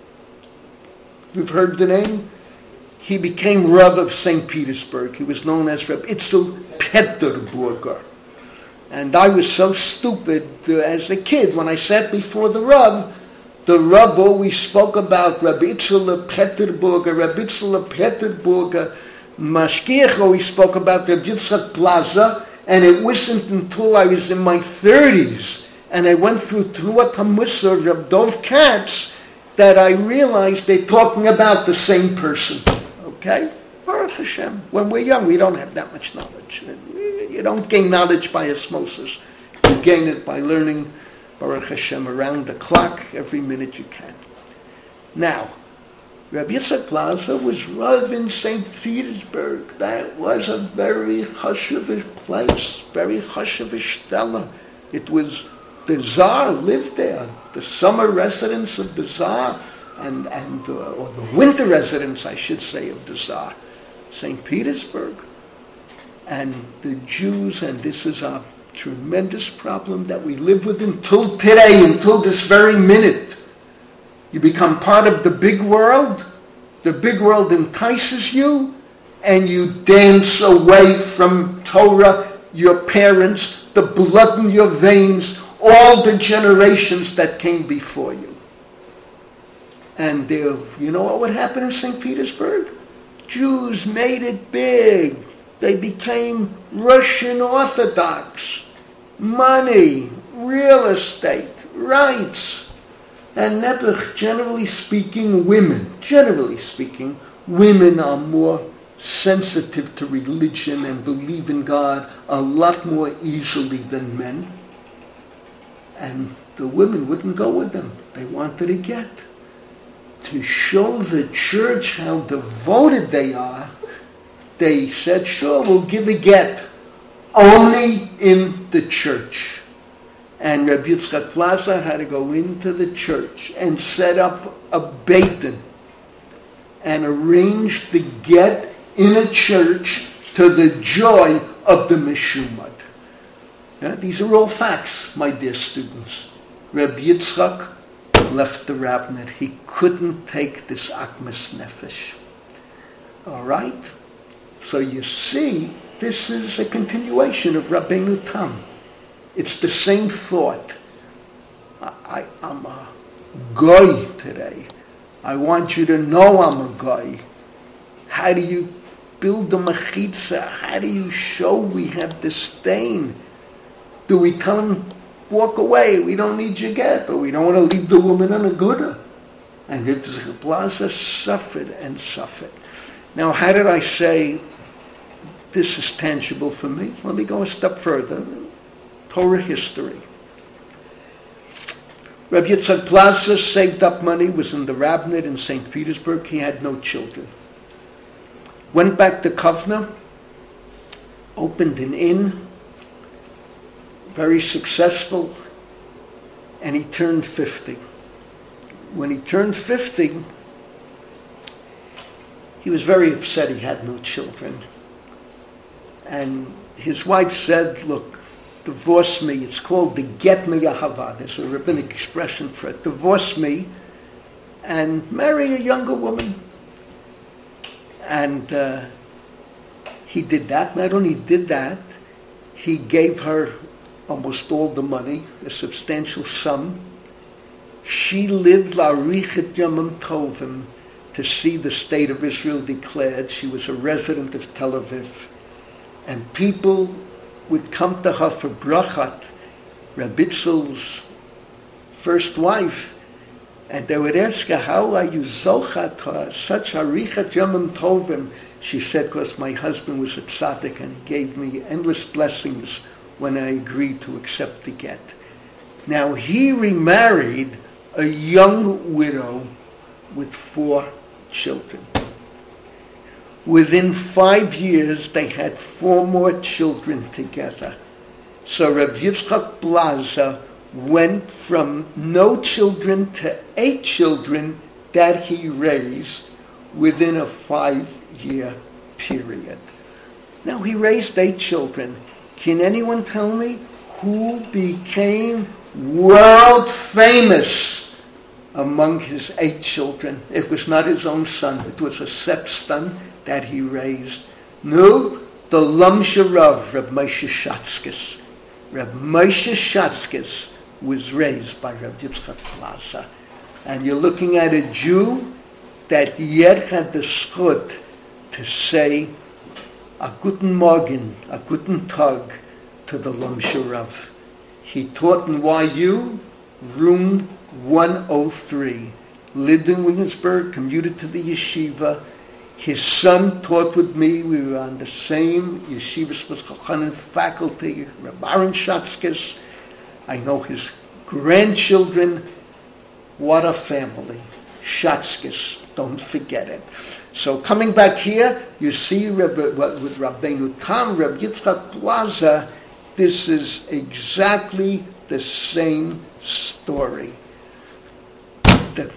You've heard the name? He became Rav of Saint Petersburg. He was known as Reb Itzel Peterburger. And I was so stupid uh, as a kid. When I sat before the Rav, the Rav always spoke about Reb Itzel of Peterburger, Reb Itzel of Peterburger. Mashgiach always spoke about Reb Yitzchak Plaza. And it wasn't until I was in my thirties and I went through Tnuat HaMussar, Reb Dov Katz, that I realized they're talking about the same person. Okay? Baruch Hashem. When we're young, we don't have that much knowledge. You don't gain knowledge by osmosis. You gain it by learning Baruch Hashem around the clock every minute you can. Now, Rabbi Yitzchak Plaza was Rav in Saint Petersburg. That was a very chashuvish place, very chashuvish stella. It was, the Tsar lived there, the summer residence of the Tsar, and, and uh, or the winter residence, I should say, of the Tsar, Saint Petersburg. And the Jews, and this is a tremendous problem that we live with until today, until this very minute. You become part of the big world, the big world entices you, and you dance away from Torah, your parents, the blood in your veins, all the generations that came before you. And there, you know what would happen in Saint Petersburg? Jews made it big. They became Russian Orthodox. Money, real estate, rights. And Nebuch, generally speaking, women, generally speaking, women are more sensitive to religion and believe in God a lot more easily than men. And the women wouldn't go with them. They wanted a get. To show the church how devoted they are, they said, sure, we'll give a get, only in the church. And Rabbi Yitzchak Plaza had to go into the church and set up a Beit Din and arrange the get in a church to the joy of the Meshumad. Yeah, these are all facts, my dear students. Rabbi Yitzchak left the rabbinate. He couldn't take this akmas nefesh. All right? So you see, this is a continuation of Rabbeinu Tam. It's the same thought. I, I, I'm a goy today. I want you to know I'm a guy. How do you build a mechitza? How do you show we have disdain? Do we tell him, walk away, we don't need your get, or we don't want to leave the woman on a gouda? And Yitzchak Blaza suffered and suffered. Now, how did I say this is tangible for me? Let me go a step further. Torah history. Rabbi Yitzchak Blaza saved up money, was in the rabbinate in Saint Petersburg. He had no children. Went back to Kovna, opened an inn, very successful, and he turned fifty. When he turned fifty, he was very upset he had no children. And his wife said, look, divorce me. It's called the get me ahava. There's a rabbinic expression for it. Divorce me and marry a younger woman. And uh, he did that. Not only did that, he gave her almost all the money, a substantial sum. She lived la'arichet yamim tovim, to see the state of Israel declared. She was a resident of Tel Aviv. And people would come to her for brachat, Rabitzel's first wife, and they would ask her, how are you zochat her, such arichat yamim tovim? She said, because my husband was a tzaddik and he gave me endless blessings when I agreed to accept the get. Now he remarried a young widow with four children. Within five years, they had four more children together. So Rabbi Yitzchak Blaza went from no children to eight children that he raised within a five-year period. Now, he raised eight children. Can anyone tell me who became world famous among his eight children? It was not his own son. It was a stepson that he raised. No, the Lamsha Rav, Reb Moshe Shatzkis. Reb Moshe Shatzkis was raised by Reb Yitzchak Blaza. And you're looking at a Jew that yet had the schut to say a guten Morgen, a guten Tag to the Lamsha Rav. He taught in Y U, room one oh three. Lived in Williamsburg, commuted to the yeshiva. His son taught with me. We were on the same yeshiva Chachanim faculty, Reb Aaron Shatzkis. I know his grandchildren. What a family. Shatzkis, don't forget it. So coming back here, you see Reb, with Rabbeinu Tam, Reb Yitzchak Blaza, this is exactly the same story. The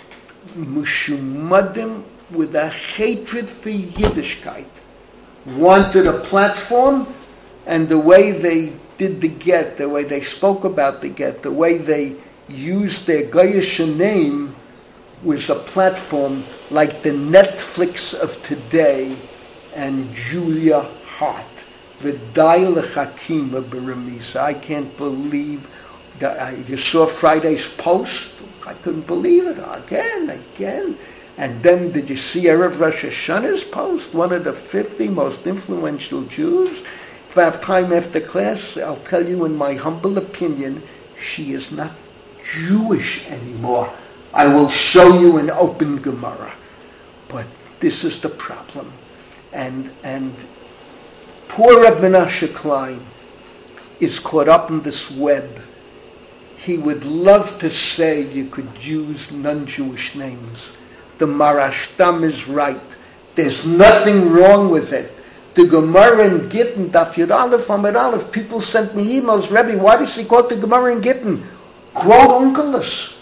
Mushumadim with a hatred for Yiddishkeit wanted a platform, and the way they did the get, the way they spoke about the get, the way they used their Goyish name was a platform like the Netflix of today and Julia Hart. V'day l'chakim b'remisa. I can't believe that. I, you saw Friday's post? I couldn't believe it. Again, again. And then did you see Erev Rosh Hashanah's post? One of the fifty most influential Jews. If I have time after class, I'll tell you in my humble opinion, she is not Jewish anymore. I will show you an open Gemara. But this is the problem. And and poor Reb Menashe Klein is caught up in this web. He would love to say you could use non-Jewish names. The Marashtam is right. There's nothing wrong with it. The Gemara in Gittin, Daf Yud Aleph, Amud Aleph, people sent me emails, Rebbe, why does he quote the Gemara in Gittin? Quote Onkelos.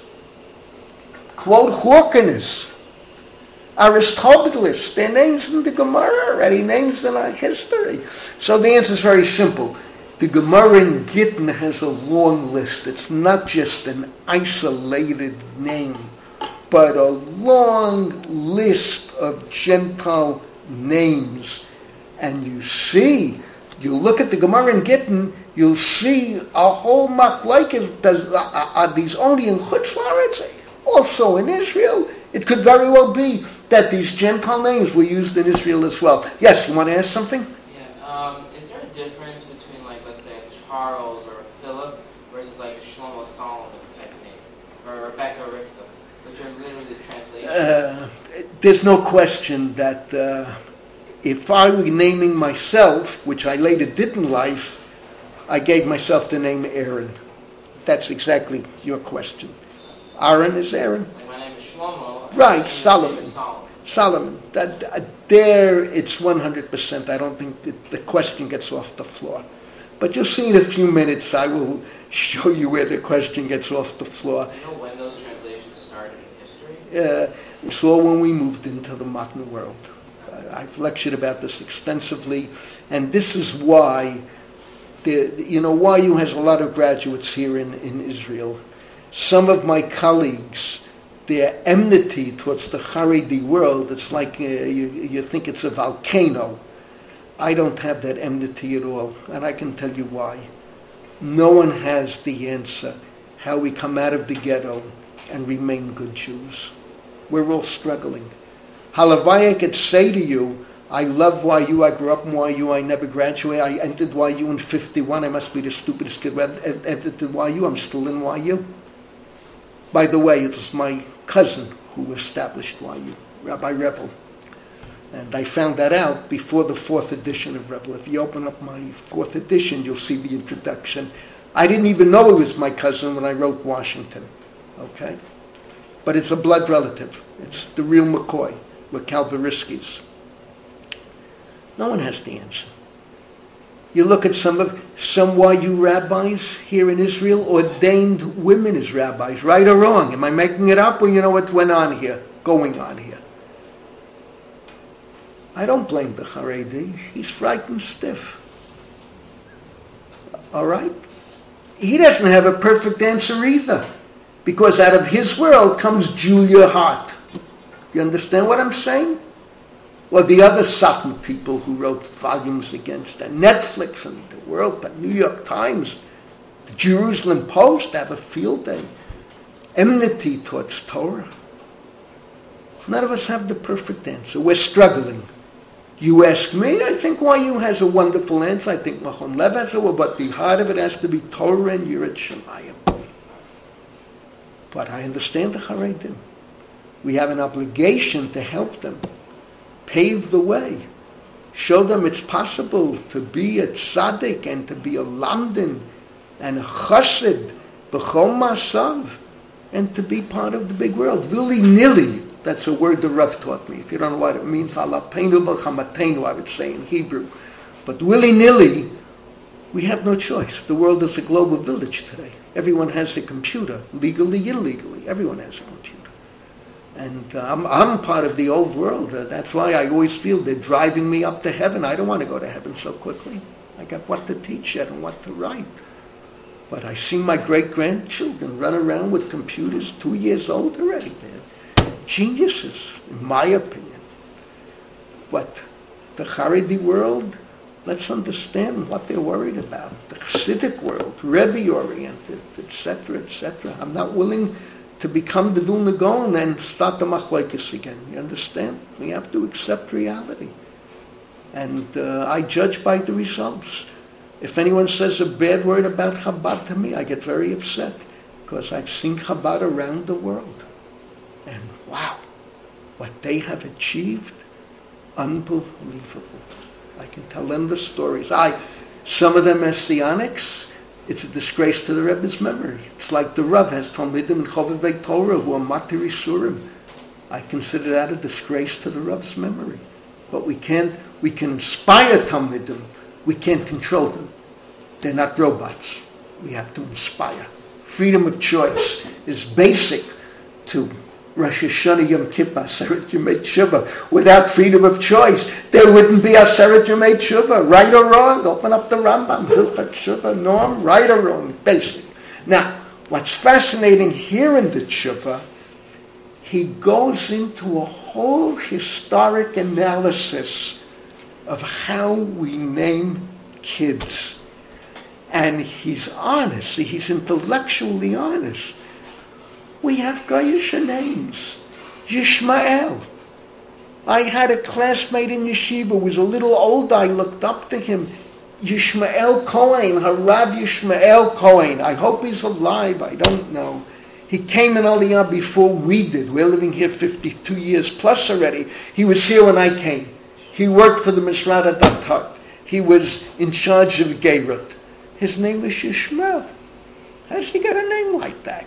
Quote Hawkins. Aristobulus. Their names in the Gemara already, names in our history. So the answer is very simple. The Gemara in Gittin has a long list. It's not just an isolated name, but a long list of Gentile names. And you see, you look at the Gemara in Gittin, you'll see a whole machlokes. Does are these only in Chutz La'aretz? Also in Israel? It could very well be that these Gentile names were used in Israel as well. Yes, you want to ask something? Yeah. Um, is there a difference between, like, let's say, a Charles or a Philip versus, like, a Shlomo Solomon type name, or Rebecca or Rivka, which are literally the translations? Uh, there's no question that uh, if I were naming myself, which I later did in life, I gave myself the name Aaron. That's exactly your question. Aaron is Aaron. Like my name is Shlomo. Right, my Solomon. name is Solomon. Solomon. That, uh, there, it's one hundred percent. I don't think that the question gets off the floor. But you'll see in a few minutes, I will show you where the question gets off the floor. Do you know when those translations started in history? Uh, we saw when we moved into the modern world. Uh, I've lectured about this extensively, and this is why, the, you know, Y U has a lot of graduates here in, in Israel. Some of my colleagues, their enmity towards the Haredi world, it's like uh, you, you think it's a volcano. I don't have that enmity at all, and I can tell you why. No one has the answer how we come out of the ghetto and remain good Jews. We're all struggling. Halavai, I could say to you, I love Y U, I grew up in Y U, I never graduated, I entered Y U in fifty-one, I must be the stupidest kid who entered Y U, I'm still in Y U. By the way, it was my cousin who established Y U, Rabbi Revel. And I found that out before the fourth edition of Revel. If you open up my fourth edition, you'll see the introduction. I didn't even know it was my cousin when I wrote Washington, okay? But it's a blood relative. It's the real McCoy. We're Calvariskis. No one has the answer. You look at some of some Y U rabbis here in Israel, ordained women as rabbis, right or wrong. Am I making it up, or you know what went on here, going on here? I don't blame the Haredi. He's frightened stiff. All right? He doesn't have a perfect answer either, because out of his world comes Julia Hart. You understand what I'm saying? Or the other Satan people who wrote volumes against that. Netflix and the World, but New York Times, the Jerusalem Post have a field day. Enmity towards Torah. None of us have the perfect answer. We're struggling. You ask me, I think Y U has a wonderful answer. I think Machon Lev has a, but the heart of it has to be Torah and Yirat Shamayim. But I understand the Haredim. We have an obligation to help them. Pave the way. Show them it's possible to be a tzaddik and to be a lamdin and a chassid, b'chol masav, and to be part of the big world. Willy-nilly, that's a word the Rav taught me. If you don't know what it means, alapeinu v'chamatenu, I would say in Hebrew. But willy-nilly, we have no choice. The world is a global village today. Everyone has a computer, legally, illegally. Everyone has a computer. And uh, I'm, I'm part of the old world. Uh, that's why I always feel they're driving me up to heaven. I don't want to go to heaven so quickly. I got what to teach yet and what to write. But I see my great-grandchildren run around with computers, two years old already. They're geniuses, in my opinion. But the Haredi world, let's understand what they're worried about. The Hasidic world, Rebbe-oriented, et cetera, et cetera. I'm not willing to become the Vilna Gaon and start the machlokes again. You understand? We have to accept reality. And uh, I judge by the results. If anyone says a bad word about Chabad to me, I get very upset, because I've seen Chabad around the world. And wow, what they have achieved, unbelievable. I can tell them the stories. I, some of them Messianics, it's a disgrace to the Rebbe's memory. It's like the Rav has Talmidim and Chovevei Torah who are Matir Isurim. I consider that a disgrace to the Rav's memory. But we can't, we can inspire Talmidim. We can't control them. They're not robots. We have to inspire. Freedom of choice is basic to Rosh Hashanah Yom Kippur, Aseret Yemei Tshuva. Without freedom of choice, there wouldn't be Aseret Yemei Tshuva. Right or wrong? Open up the Rambam, Hilchot Tshuva, norm, right or wrong, basic. Now, what's fascinating here in the Tshuva, he goes into a whole historic analysis of how we name kids. And he's honest. He's intellectually honest. We have Goyish names. Yishmael. I had a classmate in yeshiva who was a little older. I looked up to him. Yishmael Cohen, Harav Yishmael Cohen. I hope he's alive. I don't know. He came in Aliyah before we did. We're living here fifty-two years plus already. He was here when I came. He worked for the Mishrad Datat. He was in charge of Geirut. His name was Yishmael. How does he get a name like that?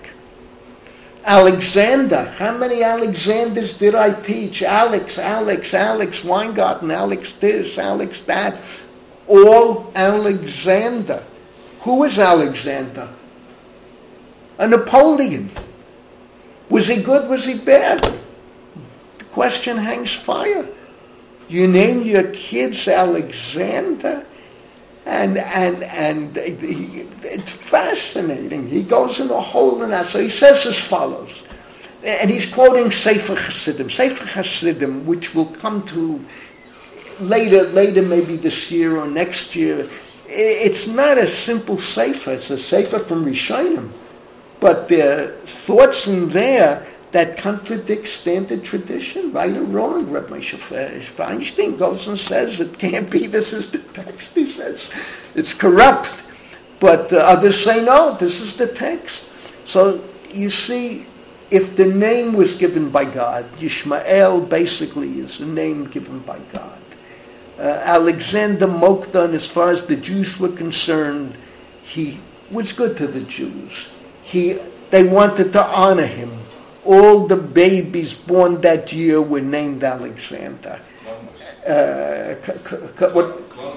Alexander. How many Alexanders did I teach? Alex, Alex, Alex Weingarten, Alex this, Alex that. All Alexander. Who was Alexander? A Napoleon. Was he good? Was he bad? The question hangs fire. You name your kids Alexander? And and and he, it's fascinating. He goes in a hole in that. So he says as follows, and he's quoting Sefer Hasidim. Sefer Hasidim, which will come to later, later maybe this year or next year. It's not a simple Sefer. It's a Sefer from Rishonim, but there are thoughts in there that contradict standard tradition, right or wrong. Reb Moshe Feinstein goes and says it can't be. This is the text. He says it's corrupt, but uh, others say no. This is the text. So you see, if the name was given by God, Yishmael basically is a name given by God. Uh, Alexander Mokdan, as far as the Jews were concerned, he was good to the Jews. He they wanted to honor him. All the babies born that year were named Alexander. Uh, c- c- what?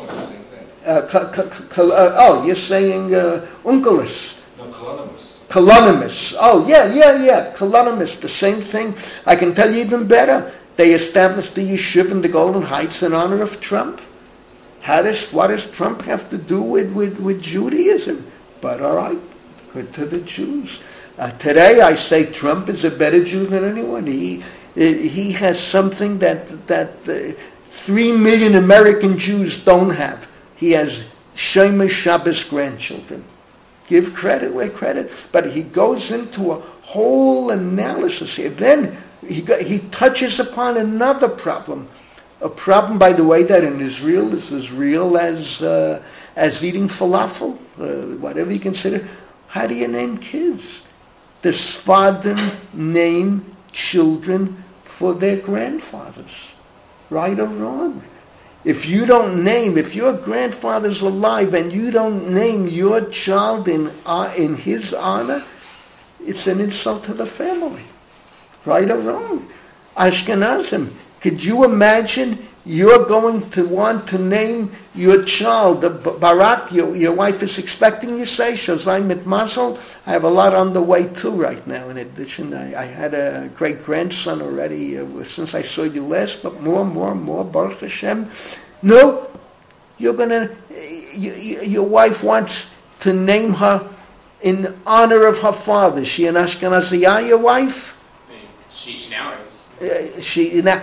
Uh, c- c- c- uh, oh, you're saying uh, Unkelus. No, Colonimus. Colonimus. Oh, yeah, yeah, yeah. Colonimus, the same thing. I can tell you even better. They established the yeshiva in the Golden Heights in honor of Trump. How does, what does Trump have to do with, with, with Judaism? But all right, good to the Jews. Uh, today I say Trump is a better Jew than anyone. He he has something that that uh, three million American Jews don't have. He has Shemesh Shabbos grandchildren. Give credit where credit. But he goes into a whole analysis here. Then he got, he touches upon another problem. A problem, by the way, that in Israel is as real as uh, as eating falafel, uh, whatever you consider. How do you name kids? The Sfardim name children for their grandfathers, right or wrong. If you don't name, if your grandfather's alive and you don't name your child in uh, in his honor, it's an insult to the family, right or wrong. Ashkenazim, could you imagine you're going to want to name your child, the Barak, your, your wife is expecting, you say, Shazai mit Mazel. I have a lot on the way too right now. In addition, I, I had a great-grandson already uh, since I saw you last, but more, more, more, Baruch Hashem. No, you're going to, you, you, your wife wants to name her in honor of her father. Is she an Ashkenaziyah, your wife? She, she now is. Uh, she now,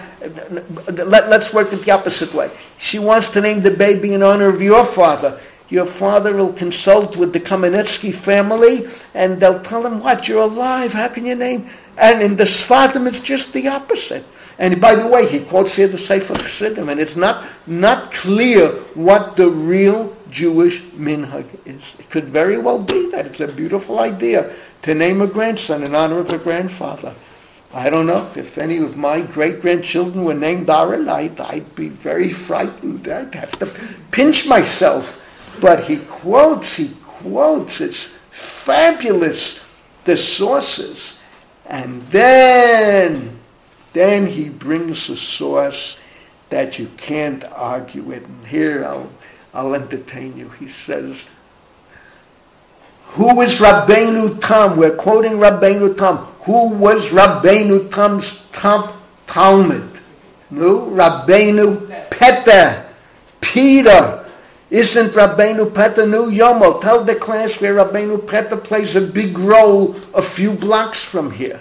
let, let's work it the opposite way. She wants to name the baby in honor of your father. Your father will consult with the Kamenetsky family, and they'll tell him, what, you're alive, how can you name? And in the Sfardim, it's just the opposite. And by the way, he quotes here the Sefer Chassidim, and it's not, not clear what the real Jewish minhag is. It could very well be that it's a beautiful idea to name a grandson in honor of a grandfather. I don't know. If any of my great-grandchildren were named Aaron, I'd, I'd be very frightened. I'd have to pinch myself. But he quotes, he quotes, it's fabulous, the sources. And then, then he brings a source that you can't argue with. And here I'll, I'll entertain you. He says, who is Rabbeinu Tam? We're quoting Rabbeinu Tam. Who was Rabbeinu Tam's top Talmud? No, Rabbeinu Peter. Peter. Isn't Rabbeinu Peter new Yomo? Tell the class where Rabbeinu Peter plays a big role a few blocks from here.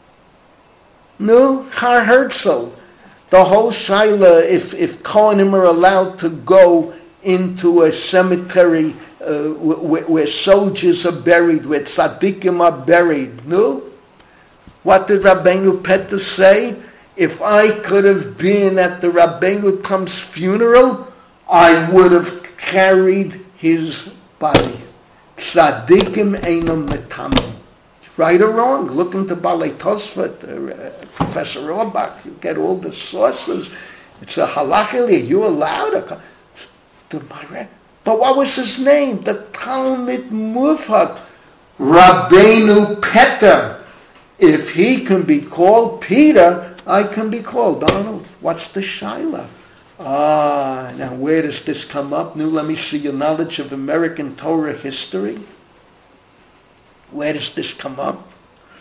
No, Har Herzl. The whole shaila, if, if Kohanim are allowed to go into a cemetery uh, where, where soldiers are buried, where tzaddikim are buried, no? What did Rabbeinu Peter say? If I could have been at the Rabbeinu Tam's funeral, I would have carried his body. Tzadikim einam metamim. Right or wrong, look into Balei Tosfot, uh, Professor Rohrbach, you get all the sources. It's a halachili, you allowed a... But what was his name? The Talmud Mufhak, Rabbeinu Peter. If he can be called Peter, I can be called Donald. What's the shaila? Ah, now where does this come up? Now let me see your knowledge of American Torah history. Where does this come up?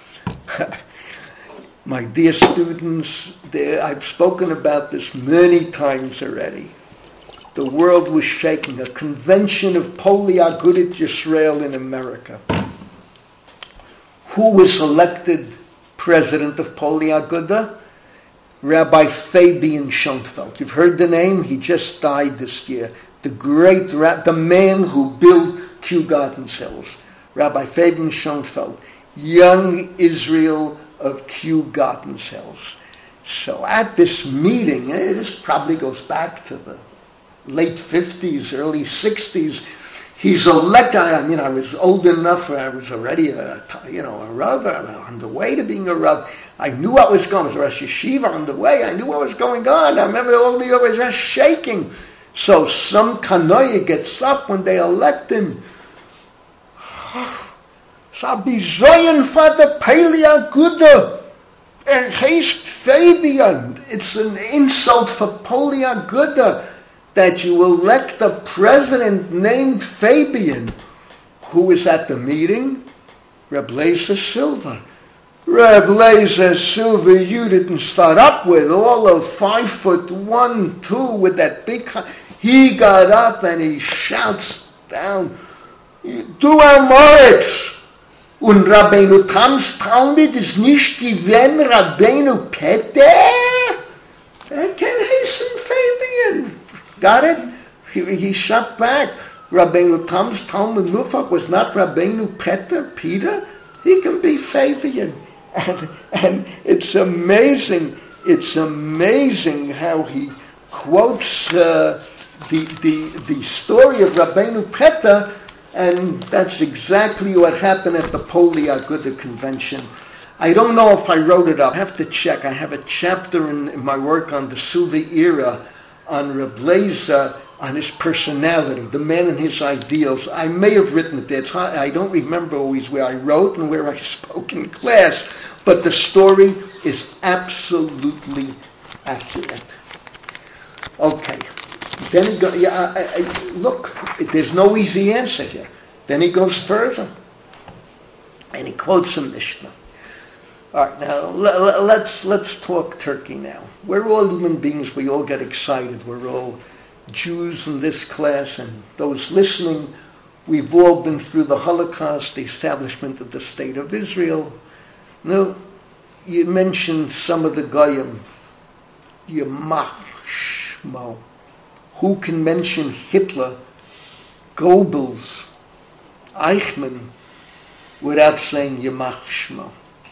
My dear students, I've spoken about this many times already. The world was shaking. A convention of Polei Agudat Yisrael in America. Who was elected president of Polei Agudat? Rabbi Fabian Schoenfeld. You've heard the name? He just died this year. The great, the man who built Kew Gardens Hills. Rabbi Fabian Schoenfeld. Young Israel of Kew Gardens Hills. So at this meeting, this probably goes back to the late fifties, early sixties, he's elected. I mean, I was old enough, I was already a, you know, a Rav, on the way to being a Rav. I knew what was going on. There was Rosh Yeshiva on the way. I knew what was going on. I remember all the year was just shaking. So some Kanoya gets up when they elect him. Sabizoyen for the Polei Agudat. Er heist Fabian. It's an insult for Polei Agudat that you elect a president named Fabian. Who was at the meeting? Reb Leizer Silver. Reb Leizer Silver, you didn't start up with all of five foot one, two with that big... He got up and he shouts down, Du Amoritz! Und Rabbeinu Tam's Talmud ist nicht gewesen Rabbeinu Peter? Er can hasten Fabian. Got it? He, he shot back. Rabbeinu Tam's Talmud Mufhak was not Rabbeinu Peter, Peter. He can be Fabian. And, and it's amazing, it's amazing how he quotes uh, the, the, the story of Rabbeinu Peter, and that's exactly what happened at the Polei Agudat convention. I don't know if I wrote it up. I have to check. I have a chapter in, in my work on the Suvi era on Reb Leizer, on his personality, the man and his ideals. I may have written it there. It's hard, I don't remember always where I wrote and where I spoke in class, but the story is absolutely accurate. Okay. Then he goes, yeah, I, I, look, there's no easy answer here. Then he goes further, and he quotes a Mishnah. All right, now let's let's talk Turkey now. We're all human beings. We all get excited. We're all Jews in this class, and those listening, we've all been through the Holocaust, the establishment of the State of Israel. Now, you mentioned some of the Goyim. Yamach Shmo. Who can mention Hitler, Goebbels, Eichmann without saying Yamach Shmo?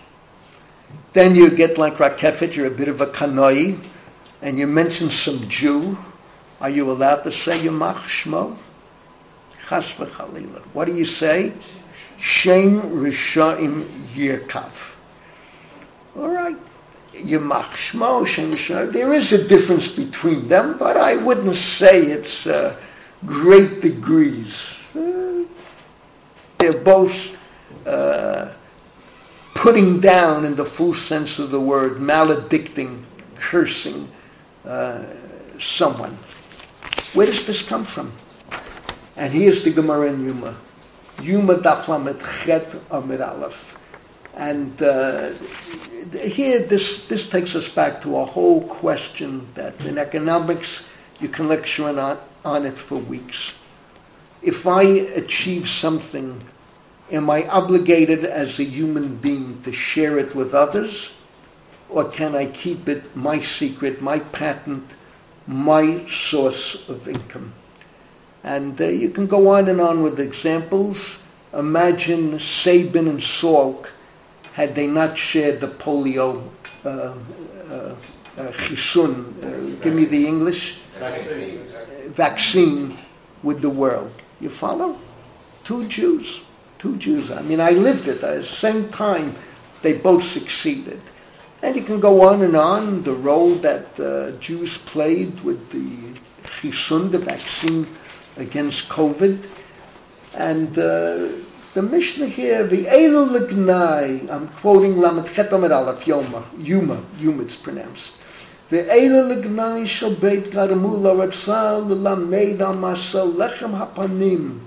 Then you get like Rakefet, you're a bit of a Kanoi, and you mention some Jew. Are you allowed to say Yamach Shmo? Chas v'chalila. What do you say? Shem Rishaim Yirkav. All right. Yamach Shmo, Shem Rishaim. There is a difference between them, but I wouldn't say it's uh, great degrees. Uh, they're both uh, putting down, in the full sense of the word, maledicting, cursing uh, someone. Where does this come from? And here's the Gemara in Yuma. Yuma Daf Lamed Chet Amid Aleph. And uh, here, this, this takes us back to a whole question that in economics, you can lecture on, on it for weeks. If I achieve something, am I obligated as a human being to share it with others? Or can I keep it my secret, my patent, my source of income? And uh, you can go on and on with examples. Imagine Sabin and Salk had they not shared the polio uh, uh, uh, chisun, uh, give me the English, Vaccine. vaccine with the world. You follow? Two Jews. Two Jews. I mean, I lived it. At the same time, they both succeeded. And you can go on and on, the role that uh, Jews played with the chisun, the vaccine against COVID. And uh, the Mishnah here, the Elu Lignai, I'm quoting Lamed Chet Amud Aleph, Yoma, Yuma, Yuma it's pronounced. The Elu Lignai shel Beit Garamu l'Ratzah l'Lamed Amasa Lechem Hapanim.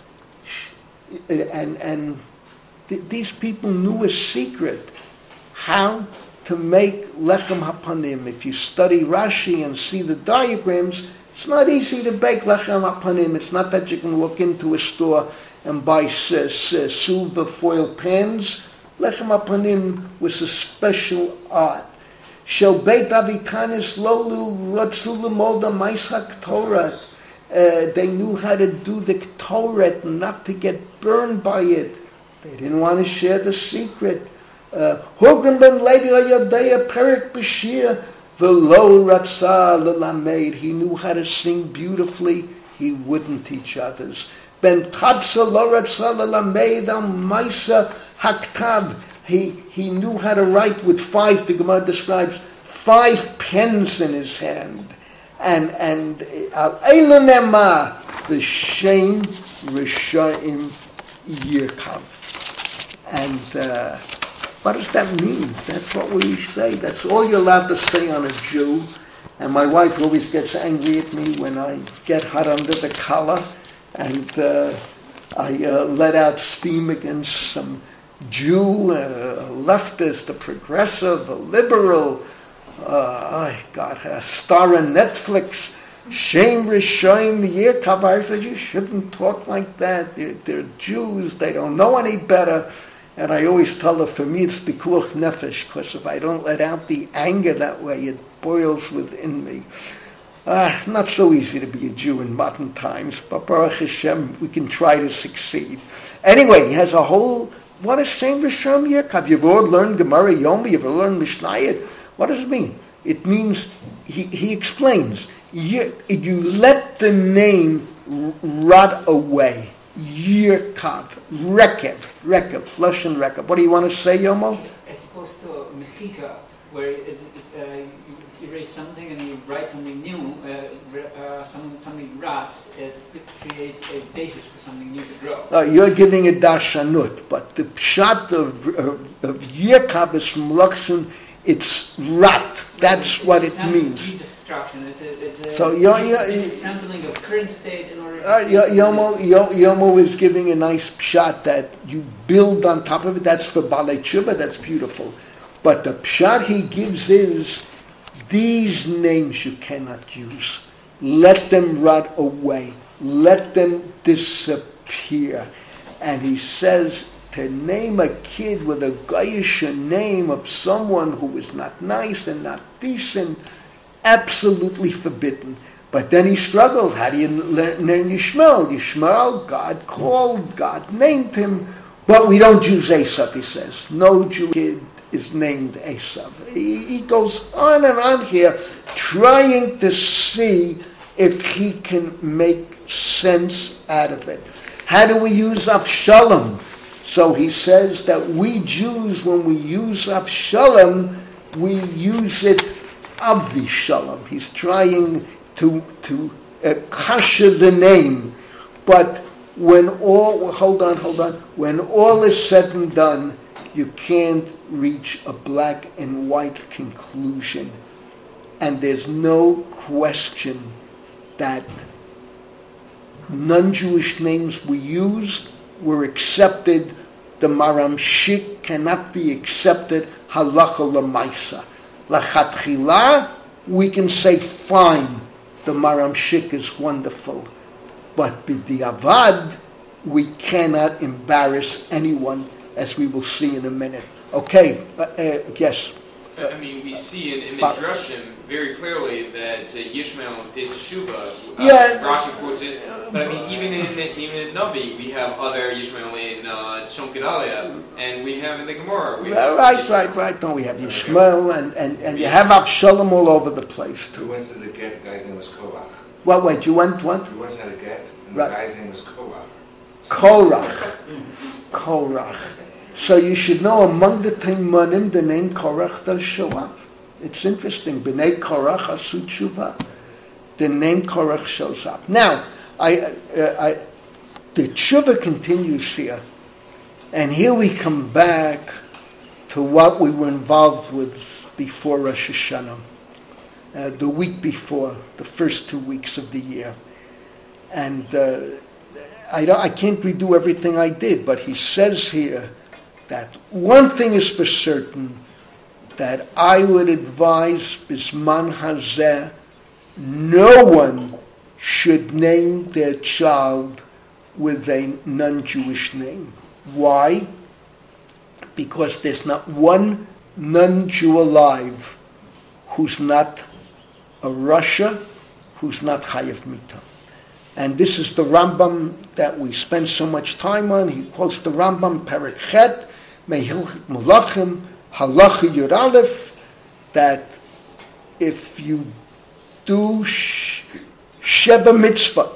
And, and th- these people knew a secret, how to make Lechem Hapanim. If you study Rashi and see the diagrams, it's not easy to bake Lechem Hapanim. It's not that you can walk into a store and buy s- s- silver foil pans. Lechem Hapanim was a special art. Shel Beit Avitanis Lolu Ratzu L'Molda Maishak Torah. Uh, they knew how to do the Torah, not to get burned by it. They didn't want to share the secret. Hogan ben Levi Yodea Perik Bashir V'lo Ratza L'Lamed. He knew how to sing beautifully. He wouldn't teach others. Ben Tabsa Lo Ratza L'Lamed Al Maisa Haktab. He he knew how to write with five. The Gemara describes five pens in his hand. And and Al Eilanema the shame Rishaim Yirkav. And uh, what does that mean? That's what we say. That's all you're allowed to say on a Jew. And my wife always gets angry at me when I get hot under the collar and uh, I uh, let out steam against some Jew, uh, a leftist, a progressive, a liberal, uh, God, a star on Netflix. Shame Rishoim Yirkav. I said, you shouldn't talk like that. They're, they're Jews. They don't know any better. And I always tell her, for me it's pikuach nefesh, because if I don't let out the anger that way, it boils within me. Uh, not so easy to be a Jew in modern times, but Baruch Hashem, we can try to succeed. Anyway, he has a whole, what is Shem Rishon Yirkav? You've all learned Gemara Yomi, you've all learned Mishnayot. What does it mean? It means, he, he explains, you, you let the name rot away. Yirkav, Rekev, Rekev, flush and Rekev. What do you want to say, Yomo? As opposed to Mechika, where it, it, uh, you erase something and you write something new, uh, uh, something, something rots, it creates a basis for something new to grow. Uh, you're giving a dashanut, but the pshat of, of, of Yirkav is from Lakshon, it's rot. That's it's, what it's it means. Destruction. It's a, it's a, So you're, you're, it's sampling of current state in order to... Uh, Yomo, Yomo is giving a nice pshat that you build on top of it. That's for Balei Tshuva, that's beautiful. But the pshat he gives is, these names you cannot use. Let them rot away. Let them disappear. And he says, to name a kid with a Goyish name of someone who is not nice and not decent, absolutely forbidden. But then he struggles. How do you learn Yishmael? Yishmael, God called, God named him, but we don't use Esav, he says. No Jewish kid is named Esav. He, he goes on and on here, trying to see if he can make sense out of it. How do we use Avshalom? So he says that we Jews, when we use Avshalom, we use it Avishalom. He's trying to to uh, kasha the name, but when all hold on, hold on. When all is said and done, you can't reach a black and white conclusion, and there's no question that non-Jewish names we used were accepted. The Maramshik cannot be accepted halacha l'maisa. Lachatchila, we can say fine, the Maramshik is wonderful, but b'diavad, we cannot embarrass anyone, as we will see in a minute. Okay, uh, uh, yes. I mean, we see in, in Midrashim very clearly that uh, that Yishmael did Teshuva. Uh, Yeah. Rashi quotes it. But I mean, even in even in Navi, we have other Yishmael in uh, Shom Gedalia, and we have in the Gemara. We have Right, Yishmael. right, right. No, we have Yishmael, and, and, and you have Avshalom all over the place, Who too. once had a get, the guy's name was Korach. Well, wait, you went what? Who once had a get, and Right. the guy's name was Korach. Korach. Korach. So you should know among the Taimanim, the name Korach does show up. It's interesting. B'nai Korach asu tshuva. The name Korach shows up. Now, I, uh, I, the tshuva continues here. And here we come back to what we were involved with before Rosh Hashanah. Uh, the week before, the first two weeks of the year. And uh, I, don't, I can't redo everything I did, but he says here that one thing is for certain, that I would advise Bisman Hazeh, no one should name their child with a non-Jewish name. Why? Because there's not one non-Jew alive who's not a Rasha, who's not Chayav Mita. And this is the Rambam that we spend so much time on. He quotes the Rambam, Perek Chet, Mehilchik Mulachim, Halacha Yud Aleph, that if you do sh- Sheva Mitzvot,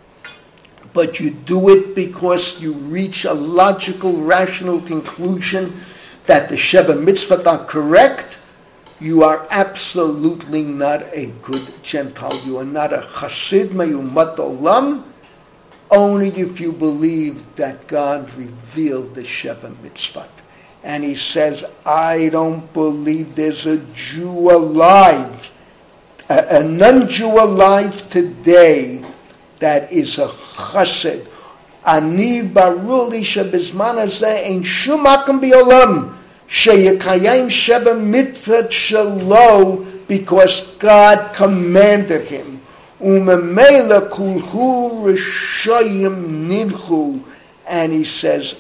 but you do it because you reach a logical, rational conclusion that the Sheva Mitzvot are correct, you are absolutely not a good Gentile. You are not a Chassid Meyumat Olam, only if you believe that God revealed the Sheva Mitzvot. And he says, I don't believe there's a Jew alive, a, a non-Jew alive today that is a Chassid. Ani baruli shebizman hazeh ein shum makom b'olam sheyekayim sheva mitzvot shelo, because God commanded him. Umemela kulchu rishayim nidchu, and he says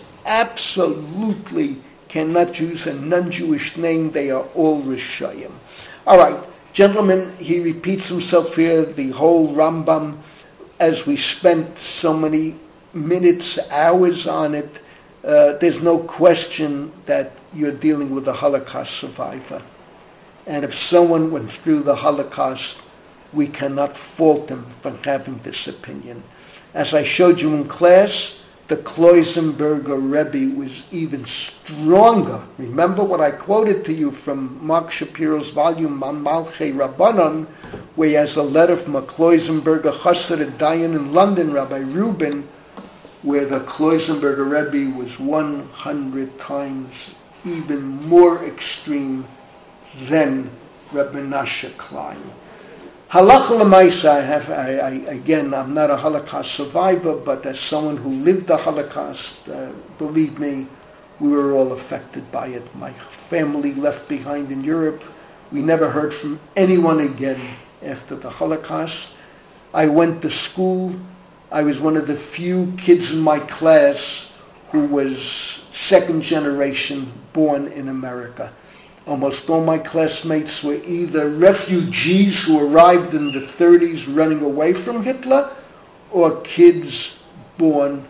absolutely cannot use a non-Jewish name. They are all rishayim. All right, gentlemen. He repeats himself here. The whole Rambam, as we spent so many minutes, hours on it, uh, there's no question that you're dealing with a Holocaust survivor. And if someone went through the Holocaust, we cannot fault him for having this opinion. As I showed you in class, the Kloisenberger Rebbe was even stronger. Remember what I quoted to you from Mark Shapiro's volume on Malchei Rabbanon, where he has a letter from a Kloisenberger Chassid Dayan in London, Rabbi Rubin, where the Kloisenberger Rebbe was one hundred times even more extreme than Rebbe Menashe Klein. Halacha l'maisa, I have, I, I, again, I'm not a Holocaust survivor, but as someone who lived the Holocaust, uh, believe me, we were all affected by it. My family left behind in Europe. We never heard from anyone again after the Holocaust. I went to school. I was one of the few kids in my class who was second generation born in America. Almost all my classmates were either refugees who arrived in the thirties running away from Hitler, or kids born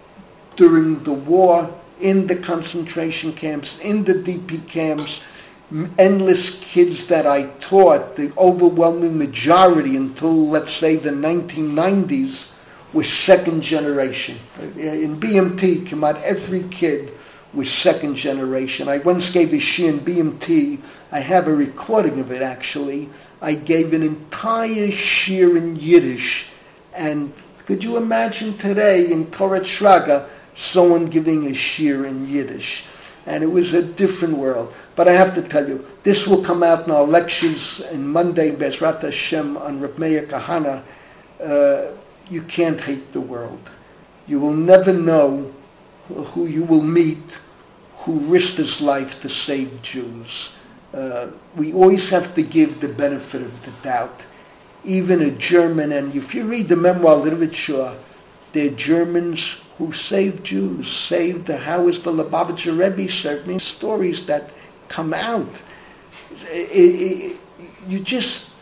during the war in the concentration camps, in the D P camps. Endless kids that I taught, the overwhelming majority until, let's say, the nineteen nineties, was second generation. In B M T, came out every kid was second generation. I once gave a shiur in B M T. I have a recording of it, actually. I gave an entire shiur in Yiddish. And could you imagine today in Torah Shraga someone giving a shiur in Yiddish? And it was a different world. But I have to tell you, this will come out in our lectures on Monday, Bezrat Hashem, on Reb Meir Kahana. Uh, you can't hate the world. You will never know who you will meet who risked his life to save Jews. Uh, we always have to give the benefit of the doubt. Even a German, and if you read the memoir literature, there are Germans who saved Jews, saved the, how is the Lubavitcher Rebbe served me, stories that come out. It, it, you just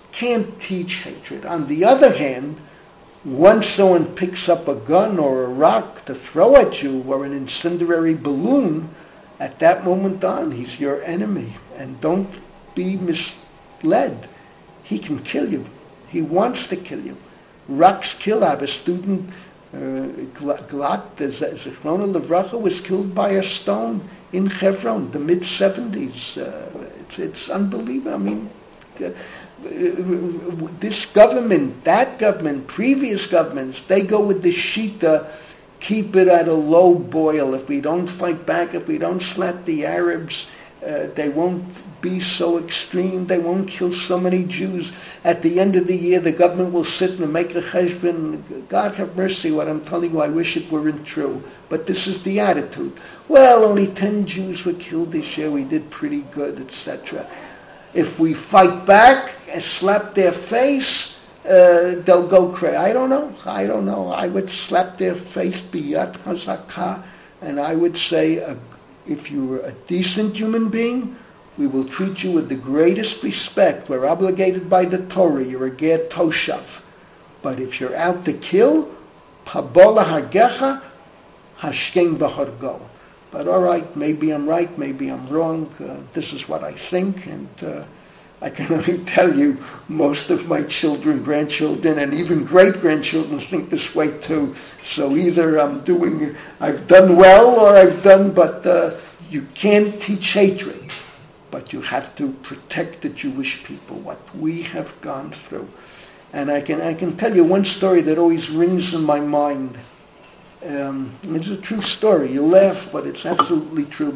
can't teach hatred. On the other hand, once someone picks up a gun or a rock to throw at you or an incendiary balloon, at that moment on, he's your enemy. And don't be misled. He can kill you. He wants to kill you. Rocks kill. I have a student, uh, Glat, Zichrona Levracha, was killed by a stone in Hebron, the mid seventies. Uh, it's, it's unbelievable. I mean, uh, this government, that government, previous governments, they go with the shita, keep it at a low boil. If we don't fight back, if we don't slap the Arabs, uh, they won't be so extreme. They won't kill so many Jews. At the end of the year, the government will sit and make a cheshbon. God have mercy, what I'm telling you, I wish it weren't true. But this is the attitude. Well, only ten Jews were killed this year. We did pretty good, et cetera. If we fight back and slap their face, uh, they'll go crazy. I don't know. I don't know. I would slap their face, biyat hazakah, and I would say, uh, if you were a decent human being, we will treat you with the greatest respect. We're obligated by the Torah. You're a ger toshav. But if you're out to kill, pabola hagecha, hashkem v'hargo. But all right, maybe I'm right, maybe I'm wrong. Uh, this is what I think, and uh, I can only tell you, most of my children, grandchildren, and even great-grandchildren think this way too. So either I'm doing, I've done well, or I've done, but uh, you can't teach hatred. But you have to protect the Jewish people, what we have gone through. And I can I can tell you one story that always rings in my mind. Um, it's a true story. You laugh, but it's absolutely true.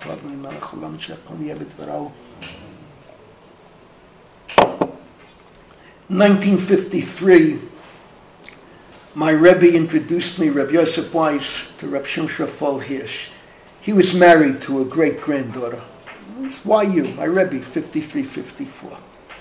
nineteen fifty-three, my Rebbe introduced me, Reb Yosef Weiss, to Reb Shimshon Fol Hirsch. He was married to a great-granddaughter. It's Y U, my Rebbe, fifty-three, fifty-four.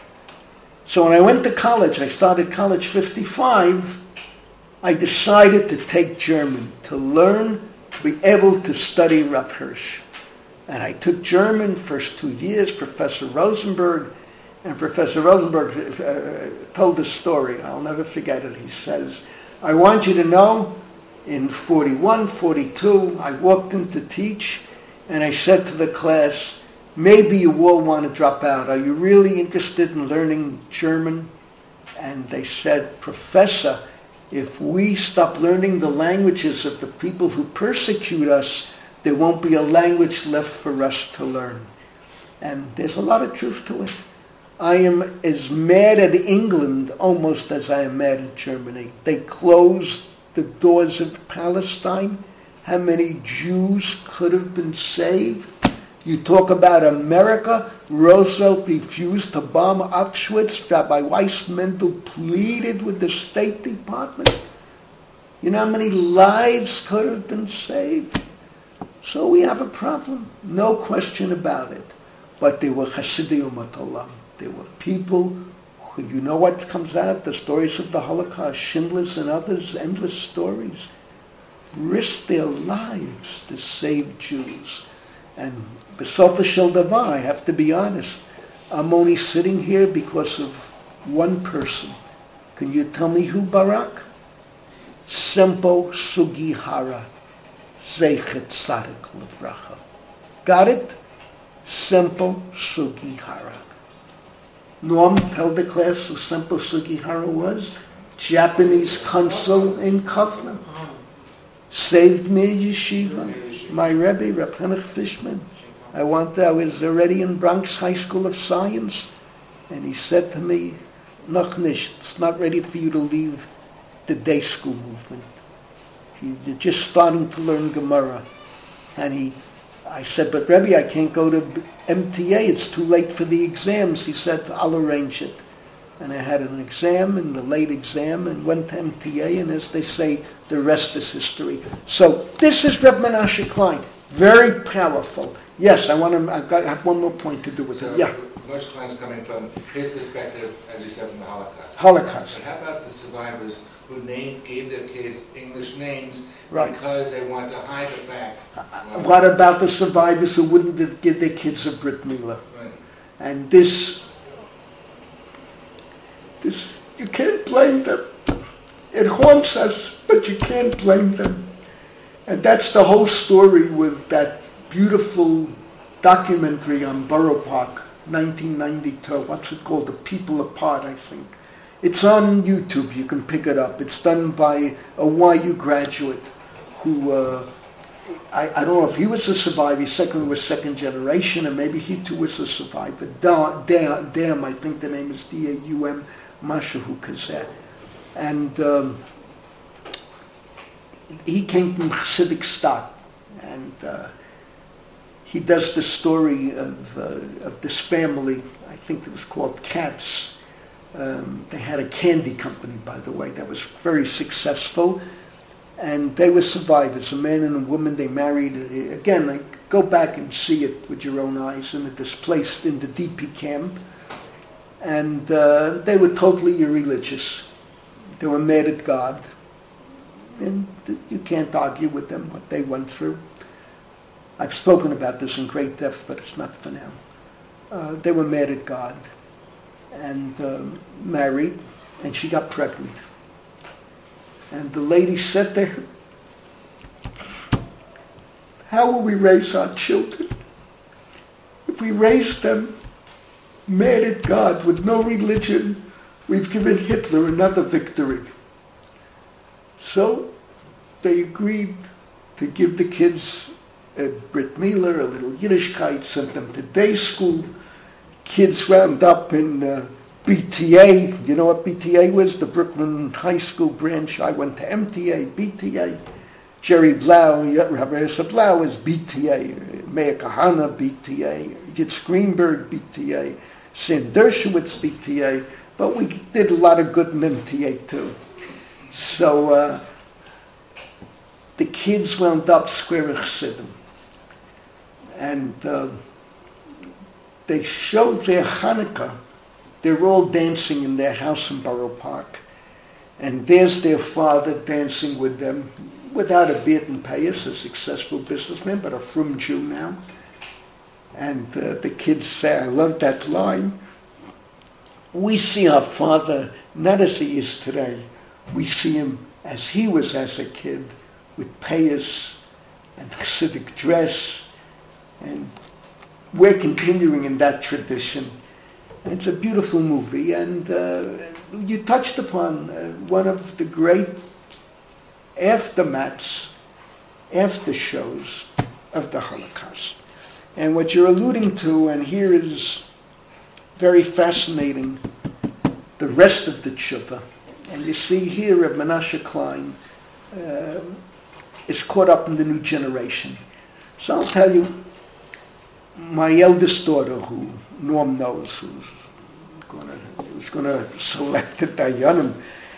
So when I went to college, I started college fifty-five, I decided to take German, to learn, to be able to study Rav Hirsch. And I took German first two years, Professor Rosenberg, and Professor Rosenberg uh, told a story. I'll never forget it. He says, I want you to know, in forty-one, forty-two, I walked in to teach, and I said to the class, maybe you all want to drop out. Are you really interested in learning German? And they said, Professor, if we stop learning the languages of the people who persecute us, there won't be a language left for us to learn. And there's a lot of truth to it. I am as mad at England almost as I am mad at Germany. They closed the doors of Palestine. How many Jews could have been saved? You talk about America. Roosevelt refused to bomb Auschwitz. Rabbi Weiss Mendel pleaded with the State Department. You know how many lives could have been saved? So we have a problem, no question about it. But they were Chasidei Umat Olam. They were people who, you know what comes out? The stories of the Holocaust, Schindler's and others, endless stories, risked their lives to save Jews. And B'sofa shel davar, I have to be honest, I'm only sitting here because of one person. Can you tell me who, Barak? Sempo Sugihara, Zeichet Tzadik Livracha. Got it? Sempo Sugihara. Norm, tell the class who Sempo Sugihara was. Japanese consul in Kovna. Saved me a yeshiva. My Rebbe, Reb Henoch Fishman. I want, I was already in Bronx High School of Science, and he said to me, noch nicht, it's not ready for you to leave the day school movement. You're just starting to learn Gemara. And he, I said, but Rebbe, I can't go to M T A, it's too late for the exams. He said, I'll arrange it. And I had an exam, and the late exam, and went to M T A, and as they say, the rest is history. So this is Reb Menashe Klein, very powerful. Yes, I want to. I've got. I have one more point to do with so it. Yeah. Moshe Klein's coming from his perspective, as you said, from the Holocaust. Holocaust. But how about the survivors who named, gave their kids English names right. because they wanted to hide the fact? Uh, what about the survivors who wouldn't give their kids a Brit Milah? Right. And this, This, you can't blame them. It haunts us, but you can't blame them. And that's the whole story with that beautiful documentary on Borough Park, nineteen ninety-two. What's it called? The People Apart, I think. It's on YouTube. You can pick it up. It's done by a Y U graduate who, uh, I, I don't know if he was a survivor. He second was second generation, and maybe he too was a survivor. Da, da, Dam, I think the name is D A U M, Mashahu Kazeh. And um, he came from Hasidic stock, and uh, he does the story of, uh, of this family. I think it was called Katz. Um, they had a candy company, by the way, that was very successful, and they were survivors, a man and a woman. They married. Again, like, go back and see it with your own eyes, and it displaced in the D P camp, and uh, they were totally irreligious. They were mad at God, and you can't argue with them, what they went through. I've spoken about this in great depth, but it's not for now. Uh, they were mad at God, and um, married, and she got pregnant. And the lady said to her, how will we raise our children if we raise them mad at God with no religion? We've given Hitler another victory. So they agreed to give the kids a Brit Milah, a little Yiddishkeit, sent them to day school. Kids wound up in uh, B T A. You know what B T A was? The Brooklyn High School branch. I went to M T A, B T A. Jerry Blau, Rabbi Yosef Blau was B T A. Meir Kahana, B T A. Yitzhak Greenberg, B T A. Sam Dershowitz, B T A. But we did a lot of good in M T A too. So uh, the kids wound up square Chassidim. And uh, they showed their Hanukkah. They're all dancing in their house in Borough Park. And there's their father dancing with them, without a beard and payas, a successful businessman, but a frum Jew now. And uh, the kids say, I love that line. We see our father not as he is today. We see him as he was as a kid, with payas and Hasidic dress. And we're continuing in that tradition. It's a beautiful movie, and uh, you touched upon uh, one of the great aftermaths, after shows of the Holocaust. And what you're alluding to, and here is very fascinating, the rest of the tshuva. And you see here Reb Menashe Klein uh, is caught up in the new generation. So I'll tell you, my eldest daughter, who Norm knows, who's gonna, who's going to select the Dayanim,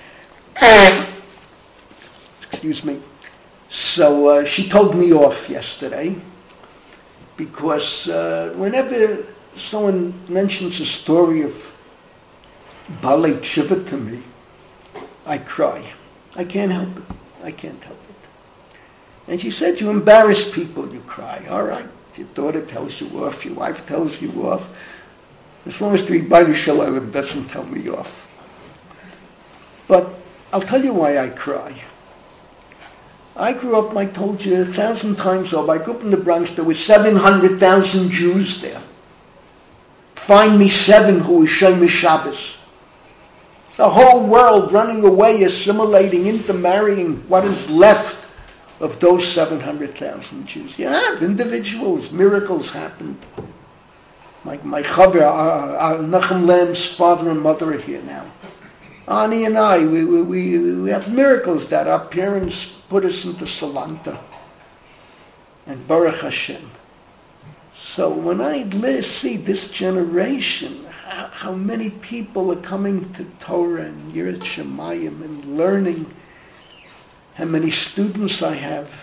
excuse me. So uh, she told me off yesterday, because uh, whenever someone mentions a story of Balei Tshuva to me, I cry. I can't help it. I can't help it. And she said, you embarrass people, you cry. All right. Your daughter tells you off, your wife tells you off. As long as the Rebbeinu Shalom doesn't tell me off. But I'll tell you why I cry. I grew up, I told you a thousand times over, I grew up in the Bronx, there were seven hundred thousand Jews there. Find me seven who were Shemesh Shabbos. The whole world running away, assimilating, intermarrying what is left of those seven hundred thousand Jews. You have individuals, miracles happened. My, my chaver, uh, uh, Nachum Lamb's father and mother are here now. Ani and I, we, we, we, we have miracles that our parents put us into Salanta. And Baruch Hashem. So when I see this generation, how, how many people are coming to Torah and Yirat Shemayim and learning, how many students I have,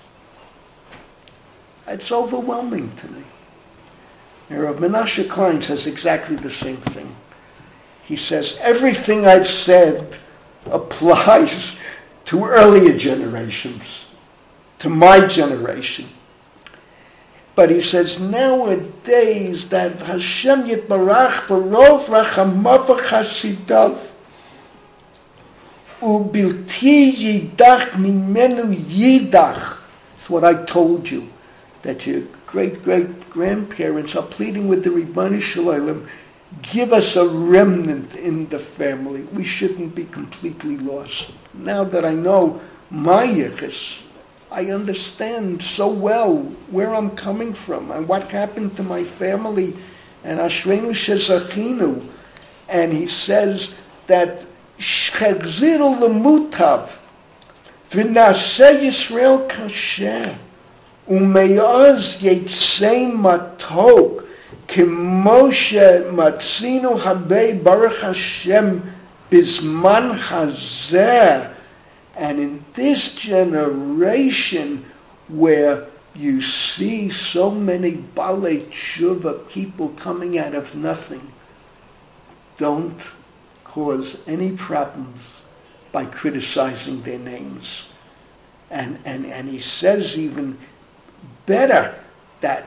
it's overwhelming to me. And Rav Menashe Klein says exactly the same thing. He says, everything I've said applies to earlier generations, to my generation. But he says, nowadays, that Hashem Yitbarach Barov Rachamav Chasidav, Ubilti yidach mimenu yidach. That's what I told you, that your great-great-grandparents are pleading with the Ribbon Shalom, give us a remnant in the family. We shouldn't be completely lost. Now that I know my yichus, I understand so well where I'm coming from and what happened to my family, and Ashreinu Shezachinu. And he says that Shechziru lemutav v'naseh Yisrael kasher umeoz yetzei matok k'moshe matzinu habei baruch Hashem bizman hazeh. And in this generation where you see so many Balei Tshuva people coming out of nothing, don't cause any problems by criticizing their names. And, and, and he says even better that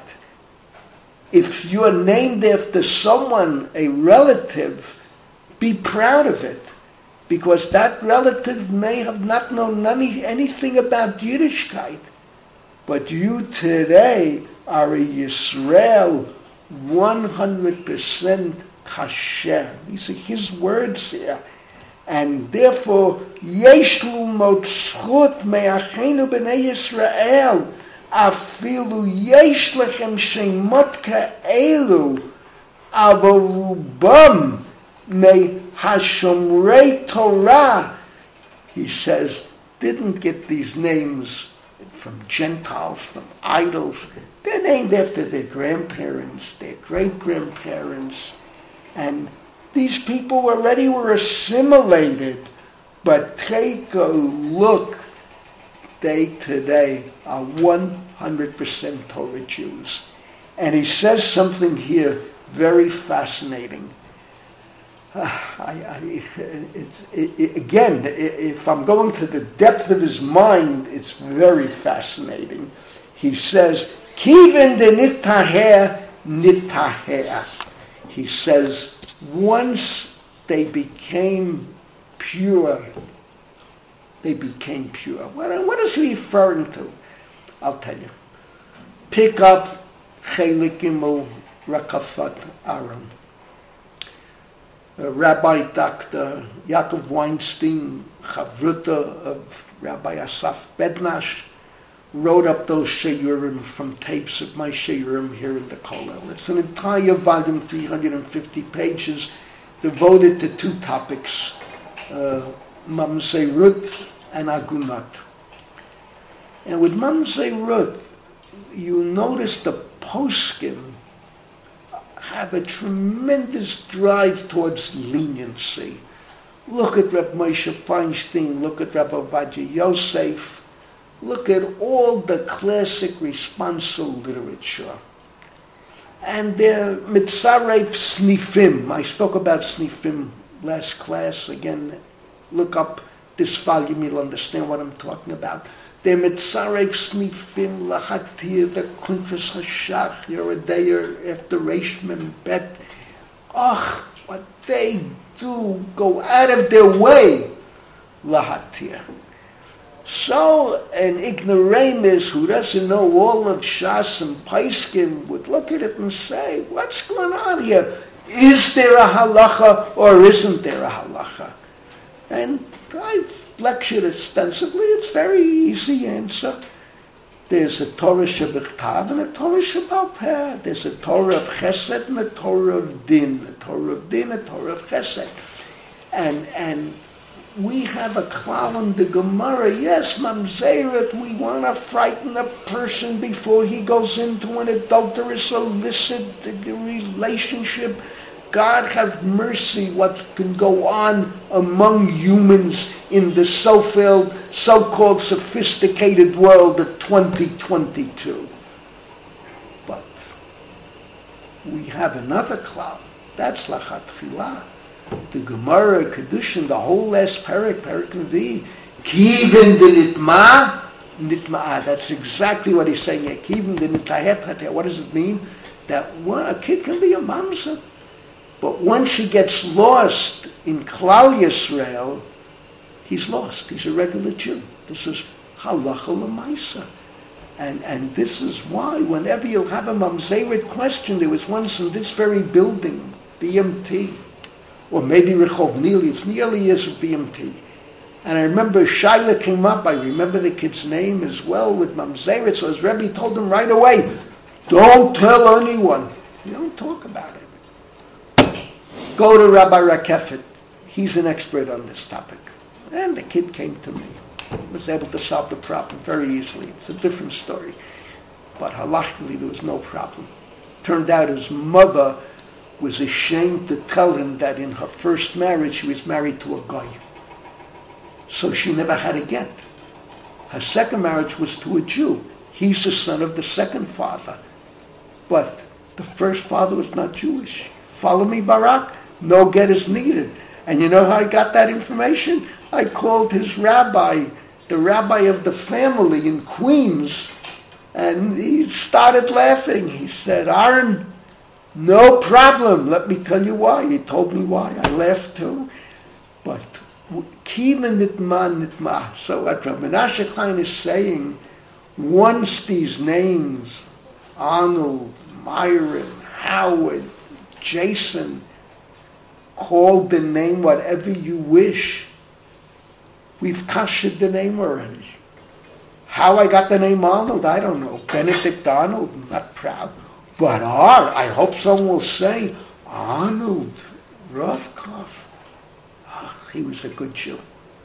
if you are named after someone, a relative, be proud of it. Because that relative may have not known any, anything about Yiddishkeit. But you today are a Yisrael one hundred percent kasher. These are his words here. And therefore, yesh lumot zchut me'achenu b'nei Yisrael, afilu yesh lechem shemot ka'elu, avo rubam me Hashomrei Torah, he says, didn't get these names from Gentiles, from idols. They're named after their grandparents, their great-grandparents. And these people already were assimilated. But take a look. They today are one hundred percent Torah Jews. And he says something here very fascinating. I, I, it's, it, it, again, if I'm going to the depth of his mind, it's very fascinating. He says, Kiven de nitaher nitaher. He says, once they became pure, they became pure. What, what is he referring to? I'll tell you. Pick up Chelik Gimel Rakafat Aaron. Uh, Rabbi Doctor Yaakov Weinstein, Chavruta of Rabbi Asaf Bednash, wrote up those Sheyurim from tapes of my Sheyurim here in the Kollel. It's an entire volume, three hundred fifty pages, devoted to two topics, uh, Mamzerut and Agunat. And with Mamzerut, you notice the poskim have a tremendous drive towards leniency. Look at Reb Moshe Feinstein, look at Reb Ovadia Yosef, look at all the classic responsal literature. And they're mitzaref snifim. I spoke about snifim last class. Again, look up this volume, you'll understand what I'm talking about. They're mitzaref snifim lahatir, the kuntras hashach, Yeredeir, after Reish Mem Bet. Ach, what they do, go out of their way, lahatir. So an ignoramus who doesn't know all of Shas and Paiskim would look at it and say, what's going on here? Is there a halacha or isn't there a halacha? And I've lectured extensively. It's very easy answer. There's a Torah Shebichtav and a Torah Shebal Peh. There's a Torah of Chesed and a Torah of Din. A Torah of Din, a Torah of Chesed. And and we have a klal in the Gemara. Yes, mamzeret, we want to frighten a person before he goes into an adulterous, illicit relationship. God have mercy what can go on among humans in the so-called, so-called sophisticated world of twenty twenty-two. But we have another klal. That's lachat tchilah. The Gemara, Kedushin, the whole last parak, parak Levi, Kiven de nitma, nitma. That's exactly what he's saying here. Kiven de nitahet. What does it mean? That one, a kid can be a mamzer. But once he gets lost in Klal Yisrael, he's lost. He's a regular Jew. This is halacha l'maisa. And, and this is why whenever you'll have a mamzeret question, there was once in this very building, B M T, or maybe Rehov Nili, it's nearly years of B M T. And I remember Shaila came up, I remember the kid's name as well, with mamzeret, so his Rebbe told him right away, don't tell anyone. You don't talk about it. Go to Rabbi Rakefet. He's an expert on this topic. And the kid came to me. Was able to solve the problem very easily. It's a different story. But halachically there was no problem. Turned out his mother was ashamed to tell him that in her first marriage she was married to a guy. So she never had a get. Her second marriage was to a Jew. He's the son of the second father. But the first father was not Jewish. Follow me, Barak? No get is needed. And you know how I got that information? I called his rabbi, the rabbi of the family in Queens, and he started laughing. He said, Aaron, no problem. Let me tell you why. He told me why. I laughed too. But kima nitma nitma. So what Rabbi Menashe Klein is saying, once these names, Arnold, Myron, Howard, Jason, call the name whatever you wish, we've kashed the name already. How I got the name Arnold, I don't know. Benedict Arnold, I'm not proud. But R, I hope someone will say, Arnold Ravkov. Oh, he was a good Jew.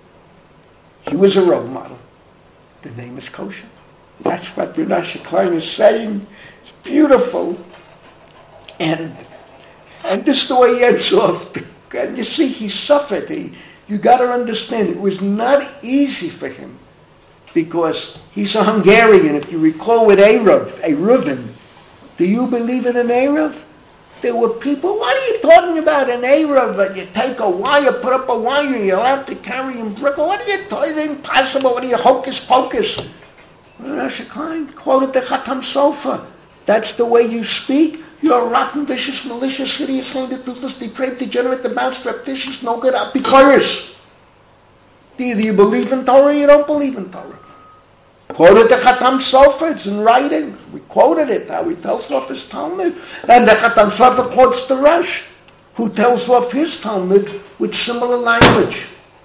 He was a role model. The name is kosher. That's what Menashe Klein is saying. It's beautiful. And and this is the way he ends off. And you see, he suffered. He, you got to understand, it was not easy for him because he's a Hungarian. If you recall with Erev, Eruvin, do you believe in an Erev? There were people, what are you talking about, an Erev? You take a wire, put up a wire, you're allowed to carry in brick. What are you talking about? It's impossible. What are you, hocus pocus? Menashe Klein quoted the Chatam Sofer. That's the way you speak? You're a rotten, vicious, malicious, hideous, hated, toothless, depraved, degenerate, debauched, streptitious, no good, apicurus. Either you believe in Torah or you don't believe in Torah. Quoted the Chatam Sofer, it's in writing. We quoted it, how he tells off his Talmud. And the Chatam Sofer quotes the Rosh, who tells off his Talmud with similar language.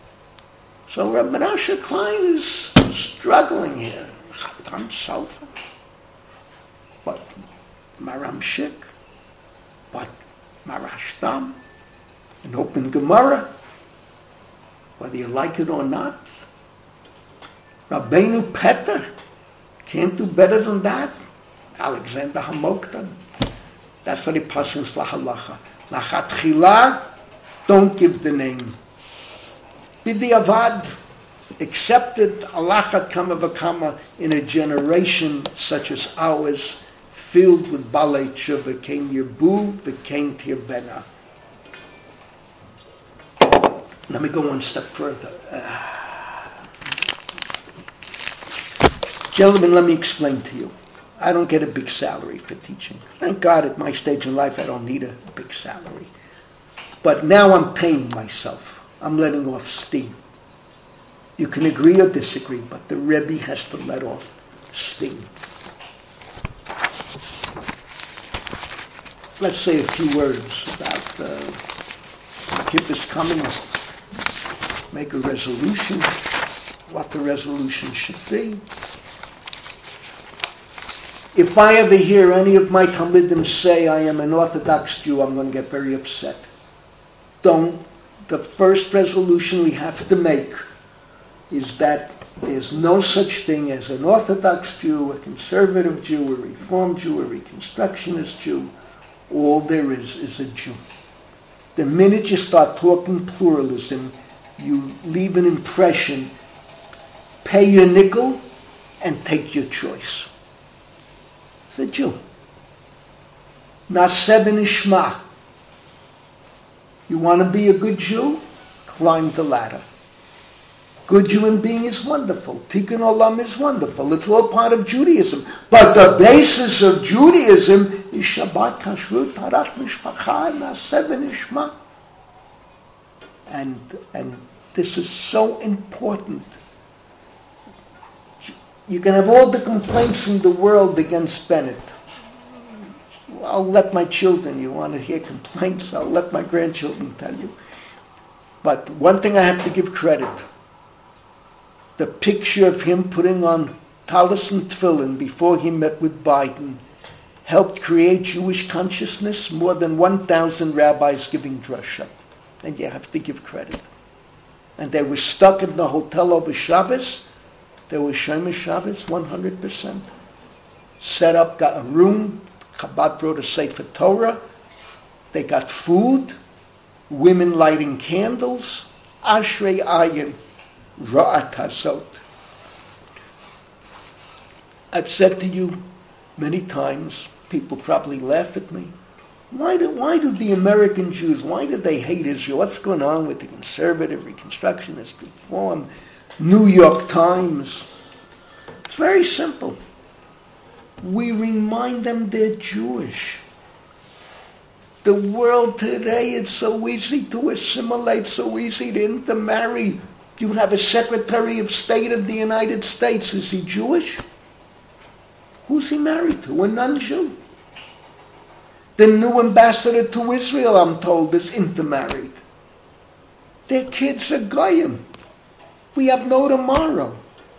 So Rabbi Menashe Klein is struggling here. Chatam Sofer. But Maram Shik, but Marashtam, an open Gemara, whether you like it or not. Rabbeinu Peter can't do better than that. Alexander Hamoktan. That's what he passes lahalacha. Lachat chila, don't give the name. Bidi avad, accepted alachat kama v'kama in a generation such as ours, filled with balei tshuva, ken yirbu v'ken tirbena. Let me go one step further. Uh, gentlemen, let me explain to you. I don't get a big salary for teaching. Thank God at my stage in life I don't need a big salary. But now I'm paying myself. I'm letting off steam. You can agree or disagree, but the Rebbe has to let off steam. Let's say a few words about uh, Kippur's coming. Make a resolution, what the resolution should be. If I ever hear any of my Talmidim say I am an Orthodox Jew, I'm going to get very upset. Don't. The first resolution we have to make is that there's no such thing as an Orthodox Jew, a conservative Jew, a Reform Jew, a Reconstructionist Jew. All there is is a Jew. The minute you start talking pluralism, you leave an impression, pay your nickel and take your choice. It's a Jew. Naseh v'nishma. You want to be a good Jew? Climb the ladder. Good human being is wonderful. Tikkun olam is wonderful. It's all part of Judaism. But the basis of Judaism is Shabbat, Kashrut, Tarat, Mishpacha, Naseh v'nishma. And, and This is so important. You can have all the complaints in the world against Bennett. I'll let my children, you want to hear complaints, I'll let my grandchildren tell you. But one thing I have to give credit. The picture of him putting on talis and tefillin before he met with Biden helped create Jewish consciousness, more than one thousand rabbis giving drasha. And you have to give credit. And they were stuck in the hotel over Shabbos. They were Shomer Shabbos, one hundred percent. Set up, got a room. Chabad brought a Sefer Torah. They got food. Women lighting candles. Ashrei Ayin. Ra'at Hazot. I've said to you many times, people probably laugh at me. Why do, why do the American Jews, why do they hate Israel? What's going on with the conservative, reconstructionist, reform, New York Times? It's very simple. We remind them they're Jewish. The world today, it's so easy to assimilate, so easy to intermarry. You have a Secretary of State of the United States. Is he Jewish? Who's he married to? A non-Jew. The new ambassador to Israel, I'm told, is intermarried. Their kids are Goyim. We have no tomorrow.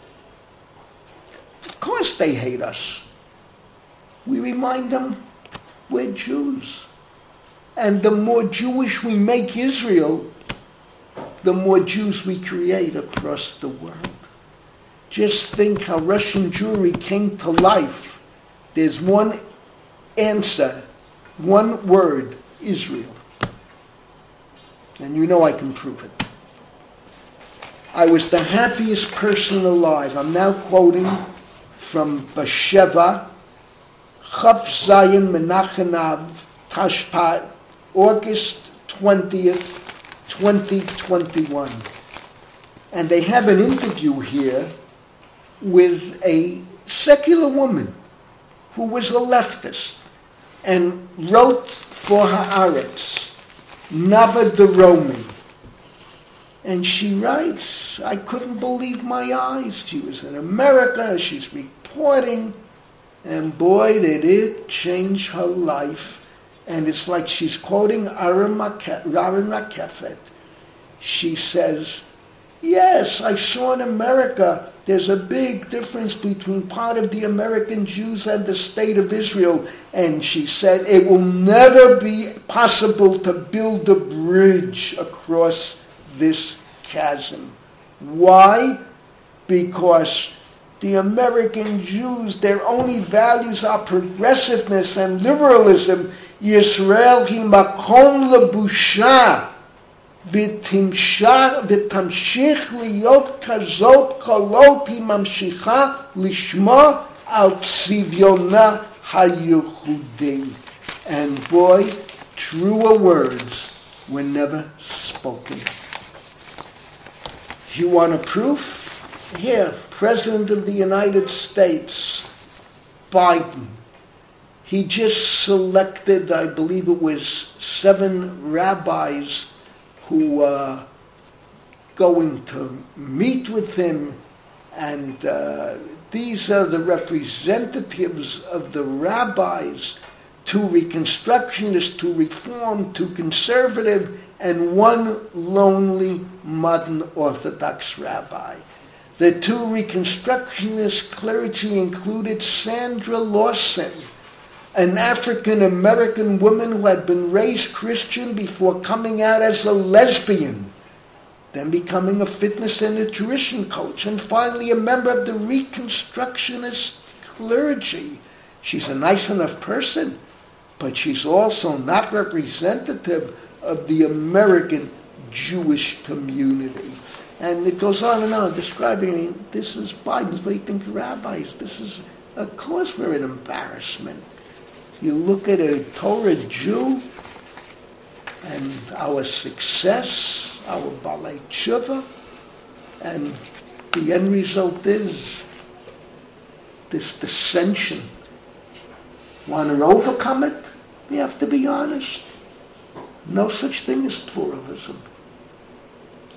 Of course they hate us. We remind them we're Jews. And the more Jewish we make Israel, the more Jews we create across the world. Just think how Russian Jewry came to life. There's one answer, one word, Israel. And you know I can prove it. I was the happiest person alive. I'm now quoting from Basheva, Chaf Zayin Menachanav, Tashpat, August twentieth, twenty twenty-one. And they have an interview here with a secular woman who was a leftist and wrote for Haaretz, Nava Deromi. And she writes, I couldn't believe my eyes. She was in America, she's reporting, and boy, did it change her life. And it's like she's quoting Aaron Rakefet. She says, yes, I saw in America there's a big difference between part of the American Jews and the state of Israel. And she said, it will never be possible to build a bridge across this chasm. Why? Because the American Jews, their only values are progressiveness and liberalism. Yisrael hi makom lebusha v'timshach v'tamshich liyot kazot kolot hi mamshicha lishma al tzivyona hayuchudi. And boy, truer words were never spoken. You want a proof? Here, President of the United States, Biden. He just selected, I believe it was seven rabbis who are going to meet with him, and uh, these are the representatives of the rabbis, two Reconstructionists, two Reform, two Conservative, and one lonely modern Orthodox rabbi. The two Reconstructionist clergy included Sandra Lawson, an African-American woman who had been raised Christian before coming out as a lesbian, then becoming a fitness and nutrition coach, and finally a member of the Reconstructionist clergy. She's a nice enough person, but she's also not representative of the American Jewish community. And it goes on and on, describing, I mean, this is Biden's, but he thinks rabbis, this is, of course we're an embarrassment. You look at a Torah Jew, and our success, our Balei Tshuva, and the end result is this dissension. Want to overcome it? We have to be honest. No such thing as pluralism.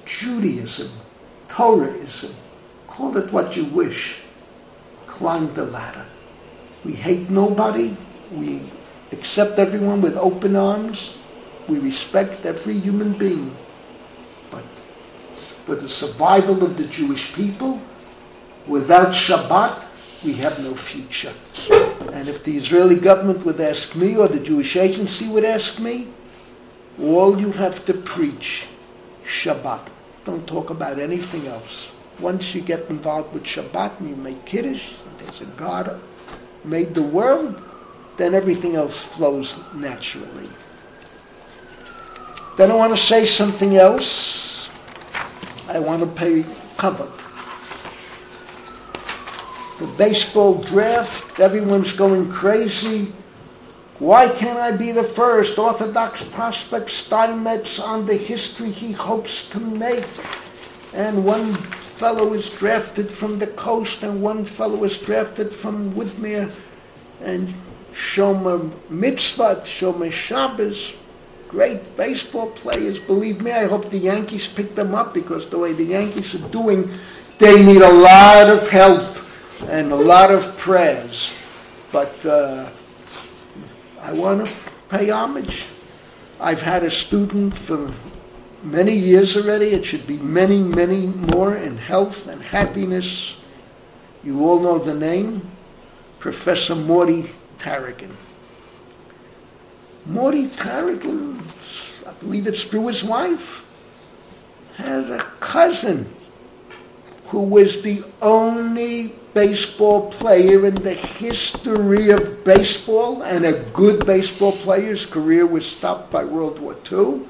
Judaism, Torahism, call it what you wish, climbed the ladder. We hate nobody. We accept everyone with open arms. We respect every human being. But for the survival of the Jewish people, without Shabbat, we have no future. And if the Israeli government would ask me, or the Jewish agency would ask me, all you have to preach, Shabbat. Don't talk about anything else. Once you get involved with Shabbat and you make Kiddush, there's a God made the world, then everything else flows naturally. Then I want to say something else. I want to pay cover. The baseball draft, everyone's going crazy. Why can't I be the first? Orthodox prospect Steinmetz on the history he hopes to make. And one fellow is drafted from the coast, and one fellow is drafted from Woodmere. And Shomer Mitzvah, Shomer Shabbos, great baseball players. Believe me, I hope the Yankees pick them up, because the way the Yankees are doing, they need a lot of help and a lot of prayers. But uh, I want to pay homage. I've had a student for many years already. It should be many, many more in health and happiness. You all know the name, Professor Morty Tarragon. Morty Tarragon, I believe it's through his wife, had a cousin who was the only baseball player in the history of baseball, and a good baseball player. His career was stopped by World War Two.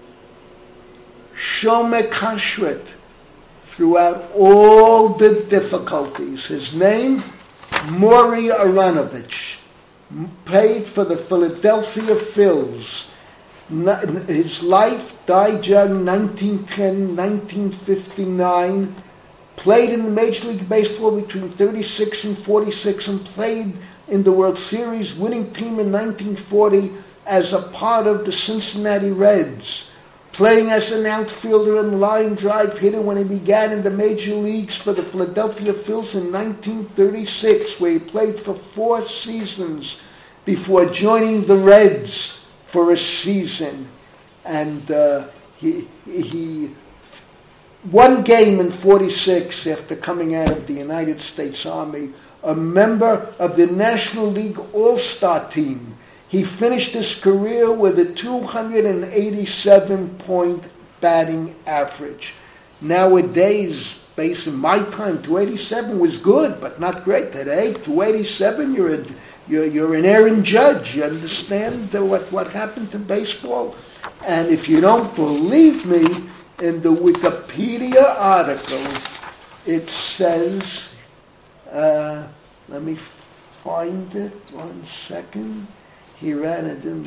Shomer Kashrut, throughout all the difficulties. His name, Maury Aronovich, played for the Philadelphia Phils. His life, died young, nineteen ten, nineteen fifty-nine. Played in the Major League Baseball between thirty-six and forty-six, and played in the World Series winning team in nineteen forty as a part of the Cincinnati Reds. Playing as an outfielder and line drive hitter when he began in the major leagues for the Philadelphia Phils in nineteen thirty-six, where he played for four seasons before joining the Reds for a season. And uh, he he one game in forty-six, after coming out of the United States Army, a member of the National League All-Star team. He finished his career with a two hundred eighty-seven point batting average. Nowadays, based on my time, two eighty-seven was good, but not great. Today, two eighty-seven, you're a, you're, you're an Aaron Judge. You understand what, what happened to baseball? And if you don't believe me, in the Wikipedia article, it says, uh, let me find it, one second. He ran it in,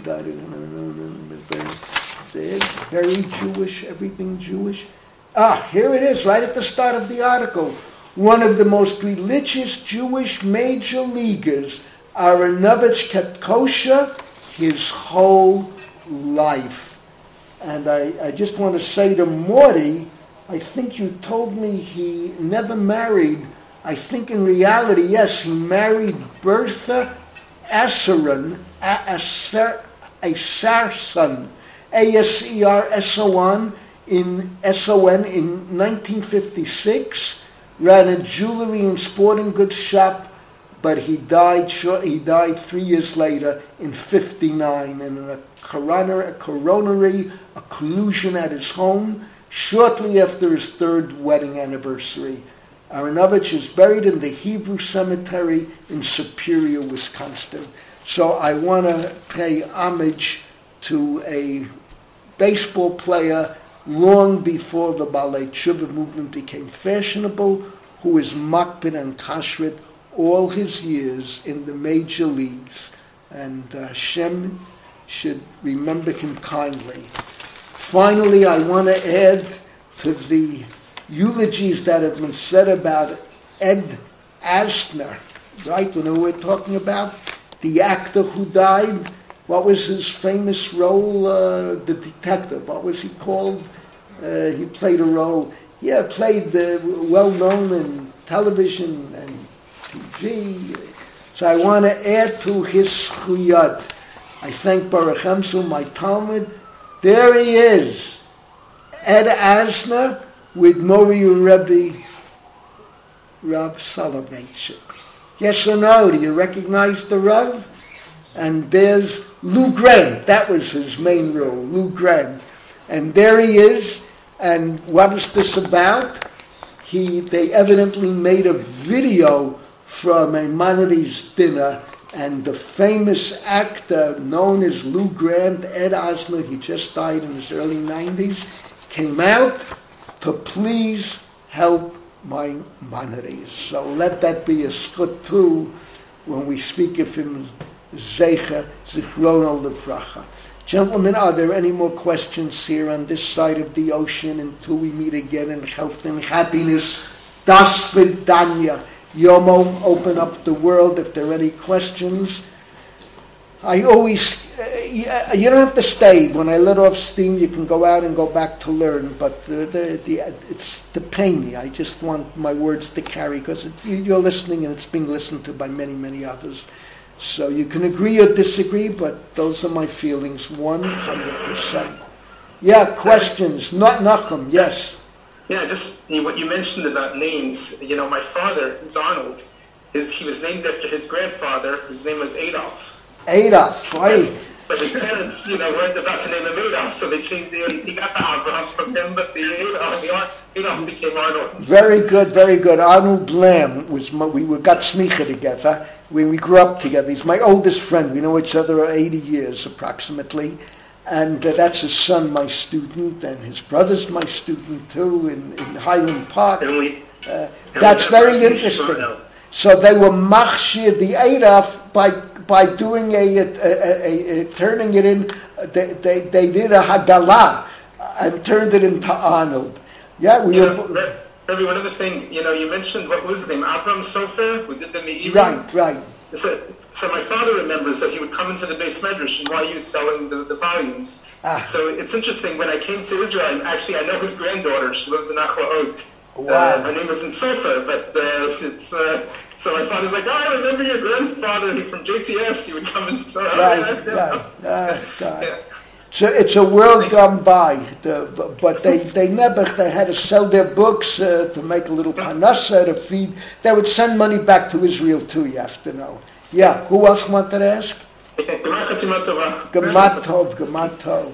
very Jewish, everything Jewish. Ah, here it is, right at the start of the article. One of the most religious Jewish major leaguers, Aronovich, kept kosher his whole life. And I, I just want to say to Morty, I think you told me he never married. I think in reality, yes, he married Bertha Asseron, Asserson, A S E R S O N, in S O N in nineteen fifty-six, ran a jewelry and sporting goods shop, but he died short, he died three years later in fifty-nine in a coronary, a coronary occlusion at his home, shortly after his third wedding anniversary. Aronovich is buried in the Hebrew Cemetery in Superior, Wisconsin. So I want to pay homage to a baseball player long before the Balei Tshuva movement became fashionable, who is makpid and kashrut all his years in the major leagues. And uh, Hashem should remember him kindly. Finally, I want to add to the eulogies that have been said about Ed Asner, right? You know who we're talking about? The actor who died. What was his famous role? Uh, the detective. What was he called? Uh, he played a role. Yeah, played uh, well-known in television and T V. So I want to add to his schuyat. I thank Baruch Hamsel, my Talmud. There he is, Ed Asner with Mori Rebbe Rav Soloveitchik. Yes or no? Do you recognize the Rav? And there's Lou Grant. That was his main role, Lou Grant. And there he is. And what is this about? He, they evidently made a video from Maimonides' dinner, and the famous actor known as Lou Grant, Ed Asner, he just died in his early nineties, came out to please help Maimonides. So let that be a skut too when we speak of him, Zecher, Zichrono Lefracha. Gentlemen, are there any more questions here on this side of the ocean until we meet again in health and happiness? Das Vidanya. Yomo, open up the world if there are any questions. I always, uh, you don't have to stay. When I let off steam, you can go out and go back to learn, but the, the, the, it's to pain me. I just want my words to carry, because you're listening and it's being listened to by many, many others. So you can agree or disagree, but those are my feelings, one hundred percent. Yeah, questions. Not Nachum, yes. Yeah, just you know, what you mentioned about names. You know, my father is Arnold. His, he was named after his grandfather, whose name was Adolf. Adolf, right. But his parents, you know, weren't about to name him Adolf, so they changed the, he got the Abraham from him, but the Adolf, the Adolf became Arnold. Very good, very good. Arnold Lamb was, my, we were, got smicha together. When we grew up together, he's my oldest friend. We know each other eighty years approximately. And uh, that's his son, my student, and his brother's my student too in, in Highland Park. And we, uh, that's very interesting. So they were machshir the Adolf by by doing a, a, a, a, a turning it in. They, they they did a Haggalah and turned it into Arnold. Yeah, we yeah, were. Every one other thing, you know, you mentioned what was his name, Avram Sofer, who did the Me'ivim. Right, right. So, so my father remembers that he would come into the Beis Medrash and while he was selling the, the volumes. Ah. So it's interesting, when I came to Israel, actually I know his granddaughter, she lives in Achlaot. Wow. Uh, her name isn't Sofer, but uh, it's, uh, so my father's like, oh, I remember your grandfather, he from J T S, he would come and so Right, right. Uh, yeah. So it's a world gone by, the, but they, they never, they had to sell their books uh, to make a little panasa to feed. They would send money back to Israel too, you have to know. Yeah, who else wanted to ask? Gematov, Gematov.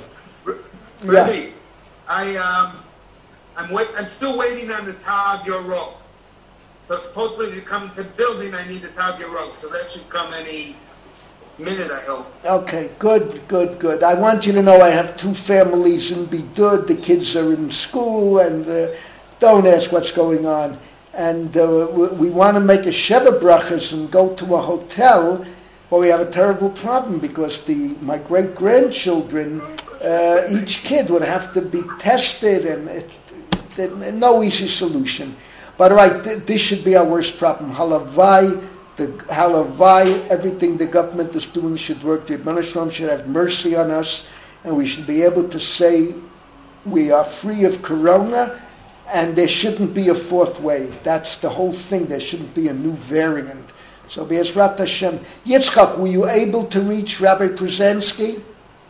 Yeah. I, um, I'm, wait, I'm still waiting on the Tav Yorok. So supposedly to come to the building, I need the Tav Yorok. So that should come any minute, I hope. Okay, good, good, good. I want you to know I have two families in Bidud. The kids are in school, and uh, don't ask what's going on. And uh, we, we want to make a Sheva Brachas and go to a hotel, but we have a terrible problem because the my great-grandchildren, uh, each kid would have to be tested, and it, it, no easy solution. But all right, th- this should be our worst problem. Halavai. The halavai, everything the government is doing should work. The Rebbeinu Shalom should have mercy on us, and we should be able to say we are free of corona, and there shouldn't be a fourth wave. That's the whole thing. There shouldn't be a new variant. So Be'ezrat Hashem. Yitzchak, were you able to reach Rabbi Prozensky?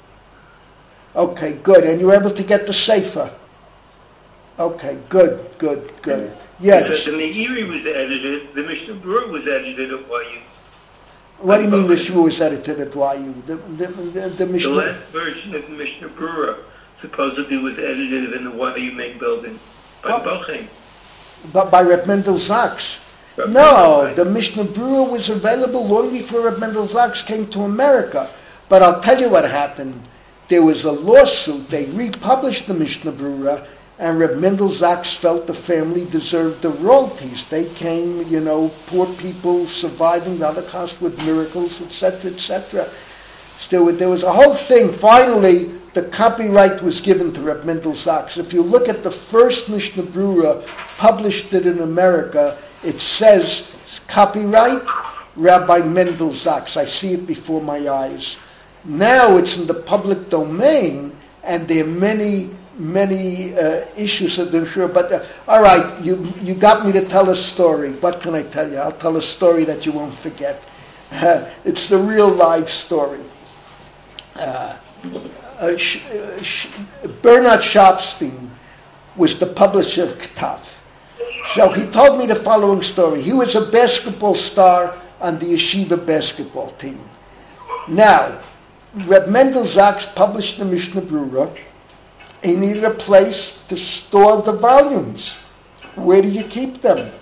Okay, good. And you were able to get the sefer? Okay, good, good, good. Yes. He said the Meiri was edited, the Mishnah Berurah was edited at Y U. What do you mean the Shvu was edited at Y U? The, the, the, the, Mishnah... the last version of the Mishnah Berurah supposedly was edited in the Y U main building by what? Bochim. But by Reb Mendel Zaks. Reb No, Mendel, the Mishnah Berurah was available long before Reb Mendel Zaks came to America. But I'll tell you what happened. There was a lawsuit. They republished the Mishnah Berurah, and Reb Mendel Zaks felt the family deserved the royalties. They came, you know, poor people surviving the Holocaust with miracles, et cetera, et cetera. Still, there was a whole thing. Finally, the copyright was given to Reb Mendel Zaks. If you look at the first Mishnah Berurah, published it in America, it says, copyright, Rabbi Mendel Zaks. I see it before my eyes. Now it's in the public domain, and there are many many uh, issues of the sure. But uh, all right, you you got me to tell a story. What can I tell you? I'll tell a story that you won't forget. Uh, it's the real life story. Uh, uh, Sh- uh, Sh- Bernard Shopstein was the publisher of Ktav. So he told me the following story. He was a basketball star on the yeshiva basketball team. Now, Reb Mendel Zaks published the Mishnah Brura. He needed a place to store the volumes. Where do you keep them?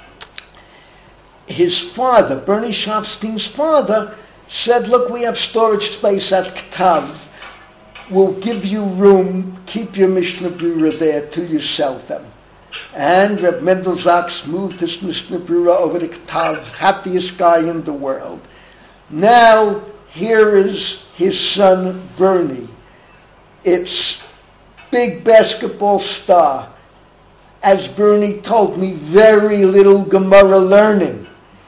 His father, Bernie Shopstein's father, said, look, we have storage space at Ktav. We'll give you room, keep your Mishnah Brura there till you sell them. And Reb Mendel Zaks moved his Mishnah Brura over to Ktav, happiest guy in the world. Now, here is his son, Bernie. It's big basketball star. As Bernie told me, very little Gemara learning.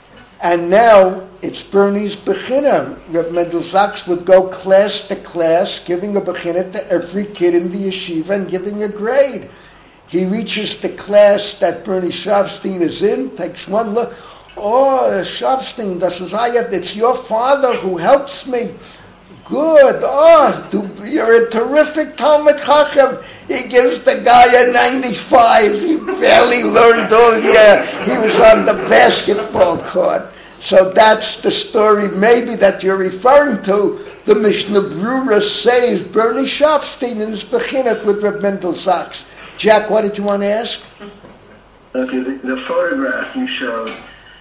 And now it's Bernie's Bechina. Reb Mendel Zaks would go class to class, giving a Bechina to every kid in the yeshiva and giving a grade. He reaches the class that Bernie Shopstein is in, takes one look. Oh, Shopstein, das ist Ayat, it's your father who helps me. Good. Oh, du, you're a terrific Talmid Chacham. He gives the guy a ninety-five. He barely learned all year. He was on the basketball court. So that's the story maybe that you're referring to. The Mishnah Brura says Bernie Shopstein in his Bechinat with Reb Mendel Zaks. Jack, what did you want to ask? Okay, the, the photograph you showed,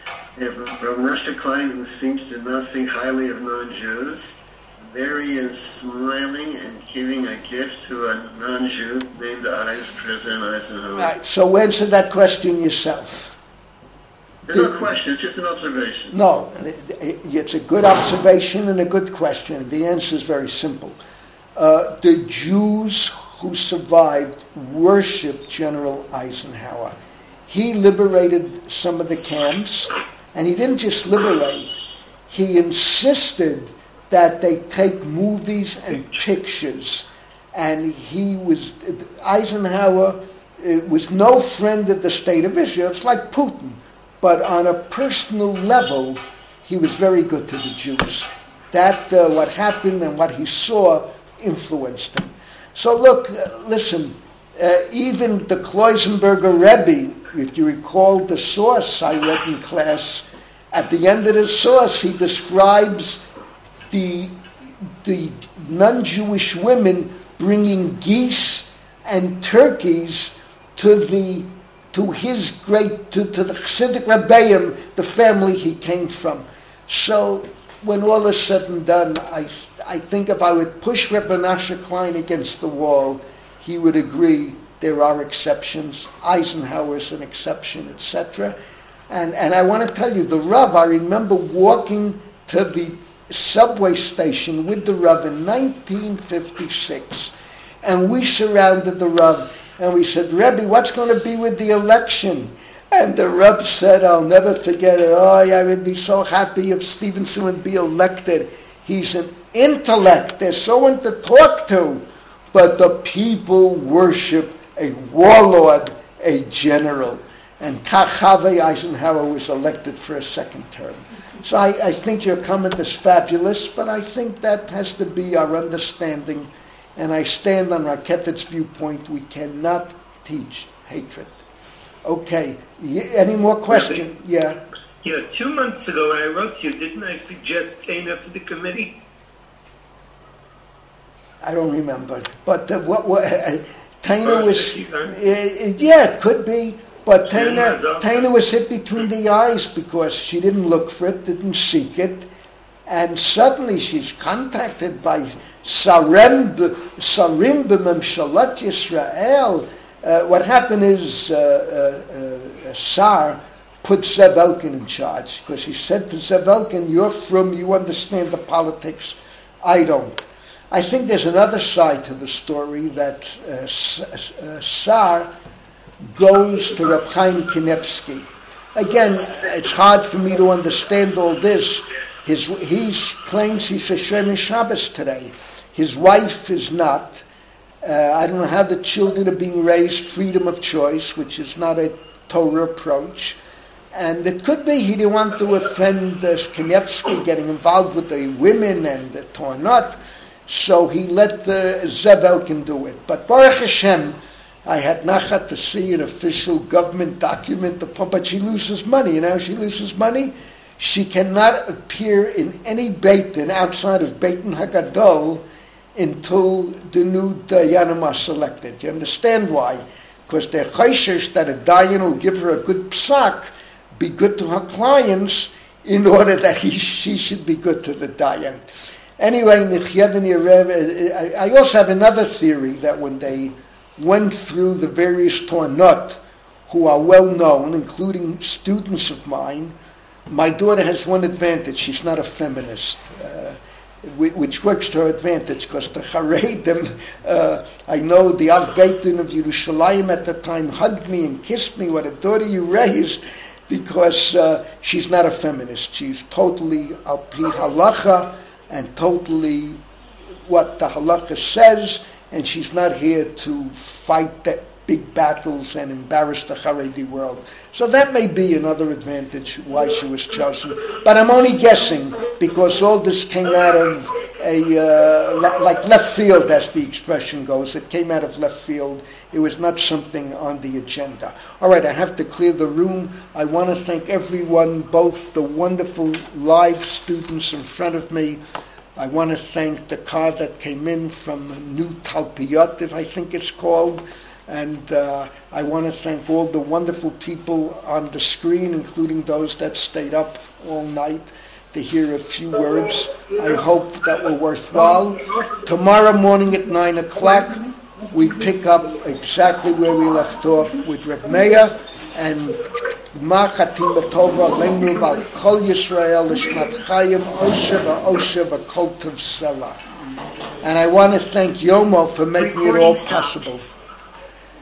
if Rav Moshe Klein, who seems to not think highly of non-Jews, there he is smiling and giving a gift to a non-Jew named Eis, President Eisenhower. Right, so answer that question yourself. There's no question, it's just an observation. No, it's a good observation and a good question. The answer is very simple. Uh, the Jews who survived worshipped General Eisenhower. He liberated some of the camps, and he didn't just liberate, he insisted that they take movies and pictures. And he was, Eisenhower was no friend of the state of Israel. It's like Putin. But on a personal level, he was very good to the Jews. That, uh, what happened and what he saw influenced him. So look, uh, listen, uh, even the Kloisenberger Rebbe, if you recall the source I read in class, at the end of the source he describes the, the non-Jewish women bringing geese and turkeys to the to his great, to, to the Chassidic Rebbeim, the family he came from. So when all is said and done, I, I think if I would push Reb Menashe Klein against the wall, he would agree there are exceptions. Eisenhower's an exception, et cetera. And, and I want to tell you, the Rav, I remember walking to the subway station with the Rav in nineteen fifty-six, and we surrounded the Rav, and we said, Rebbe, what's going to be with the election? And the Rav said, I'll never forget it. Oh, I would be so happy if Stevenson would be elected. He's an intellect. There's someone to talk to. But the people worship a warlord, a general. And Kachave Eisenhower was elected for a second term. So I, I think your comment is fabulous, but I think that has to be our understanding. And I stand on Rakefet's viewpoint. We cannot teach hatred. Okay. Any more questions? Yeah. Yeah. Two months ago when I wrote to you, didn't I suggest Taina to the committee? I don't remember. But uh, what? what uh, Taina was. Uh, yeah, it could be. But Taina, Taina was hit between the eyes because she didn't look for it, didn't seek it, and suddenly she's contacted by Sarim Sarim b'Memshalat Yisrael. Uh, what happened is uh, uh, uh, Sar put Zev Elkin in charge because he said to Zev Elkin, "You're from, you understand the politics, I don't." I think there's another side to the story that uh, uh, Sar goes to Reb Chaim Kanevsky. Again, it's hard for me to understand all this. His, he claims he's a Shomer Shabbos today. His wife is not. Uh, Uh, I don't know how the children are being raised, freedom of choice, which is not a Torah approach. And it could be he didn't want to offend uh, Skenievsky getting involved with the women and the Tornot, so he let the Zev Elkin do it. But Baruch Hashem, I had nachat to see an official government document, but she loses money. You know how she loses money? She cannot appear in any Beit Din outside of Beit Din Hagadol until the new Dayanim are selected. You understand why? Because they're chayshish that a Dayan will give her a good psak, be good to her clients, in order that he, she should be good to the Dayan. Anyway, I also have another theory that when they went through the various Tornot, who are well known, including students of mine, my daughter has one advantage. She's not a feminist, uh, which works to her advantage, because the Haredim, uh, I know the Av Beit Din of Yerushalayim at the time hugged me and kissed me, what a daughter you raised, because uh, she's not a feminist. She's totally al pi halacha and totally what the halacha says, and she's not here to fight the big battles and embarrass the Haredi world. So that may be another advantage why she was chosen. But I'm only guessing, because all this came out of a, uh, like left field, as the expression goes. It came out of left field. It was not something on the agenda. All right, I have to clear the room. I want to thank everyone, both the wonderful live students in front of me. I want to thank the car that came in from New Talpiyot, if I think it's called. And uh, I want to thank all the wonderful people on the screen, including those that stayed up all night to hear a few words. I hope that were worthwhile. Tomorrow morning at nine o'clock, we pick up exactly where we left off with Reb Meir, and Ma Chatima Tova Lenu Val Kol Yisrael Lishmat Chayim Osher V'Osher V'Kol Tov Selah. And I want to thank Yomo for making it all possible.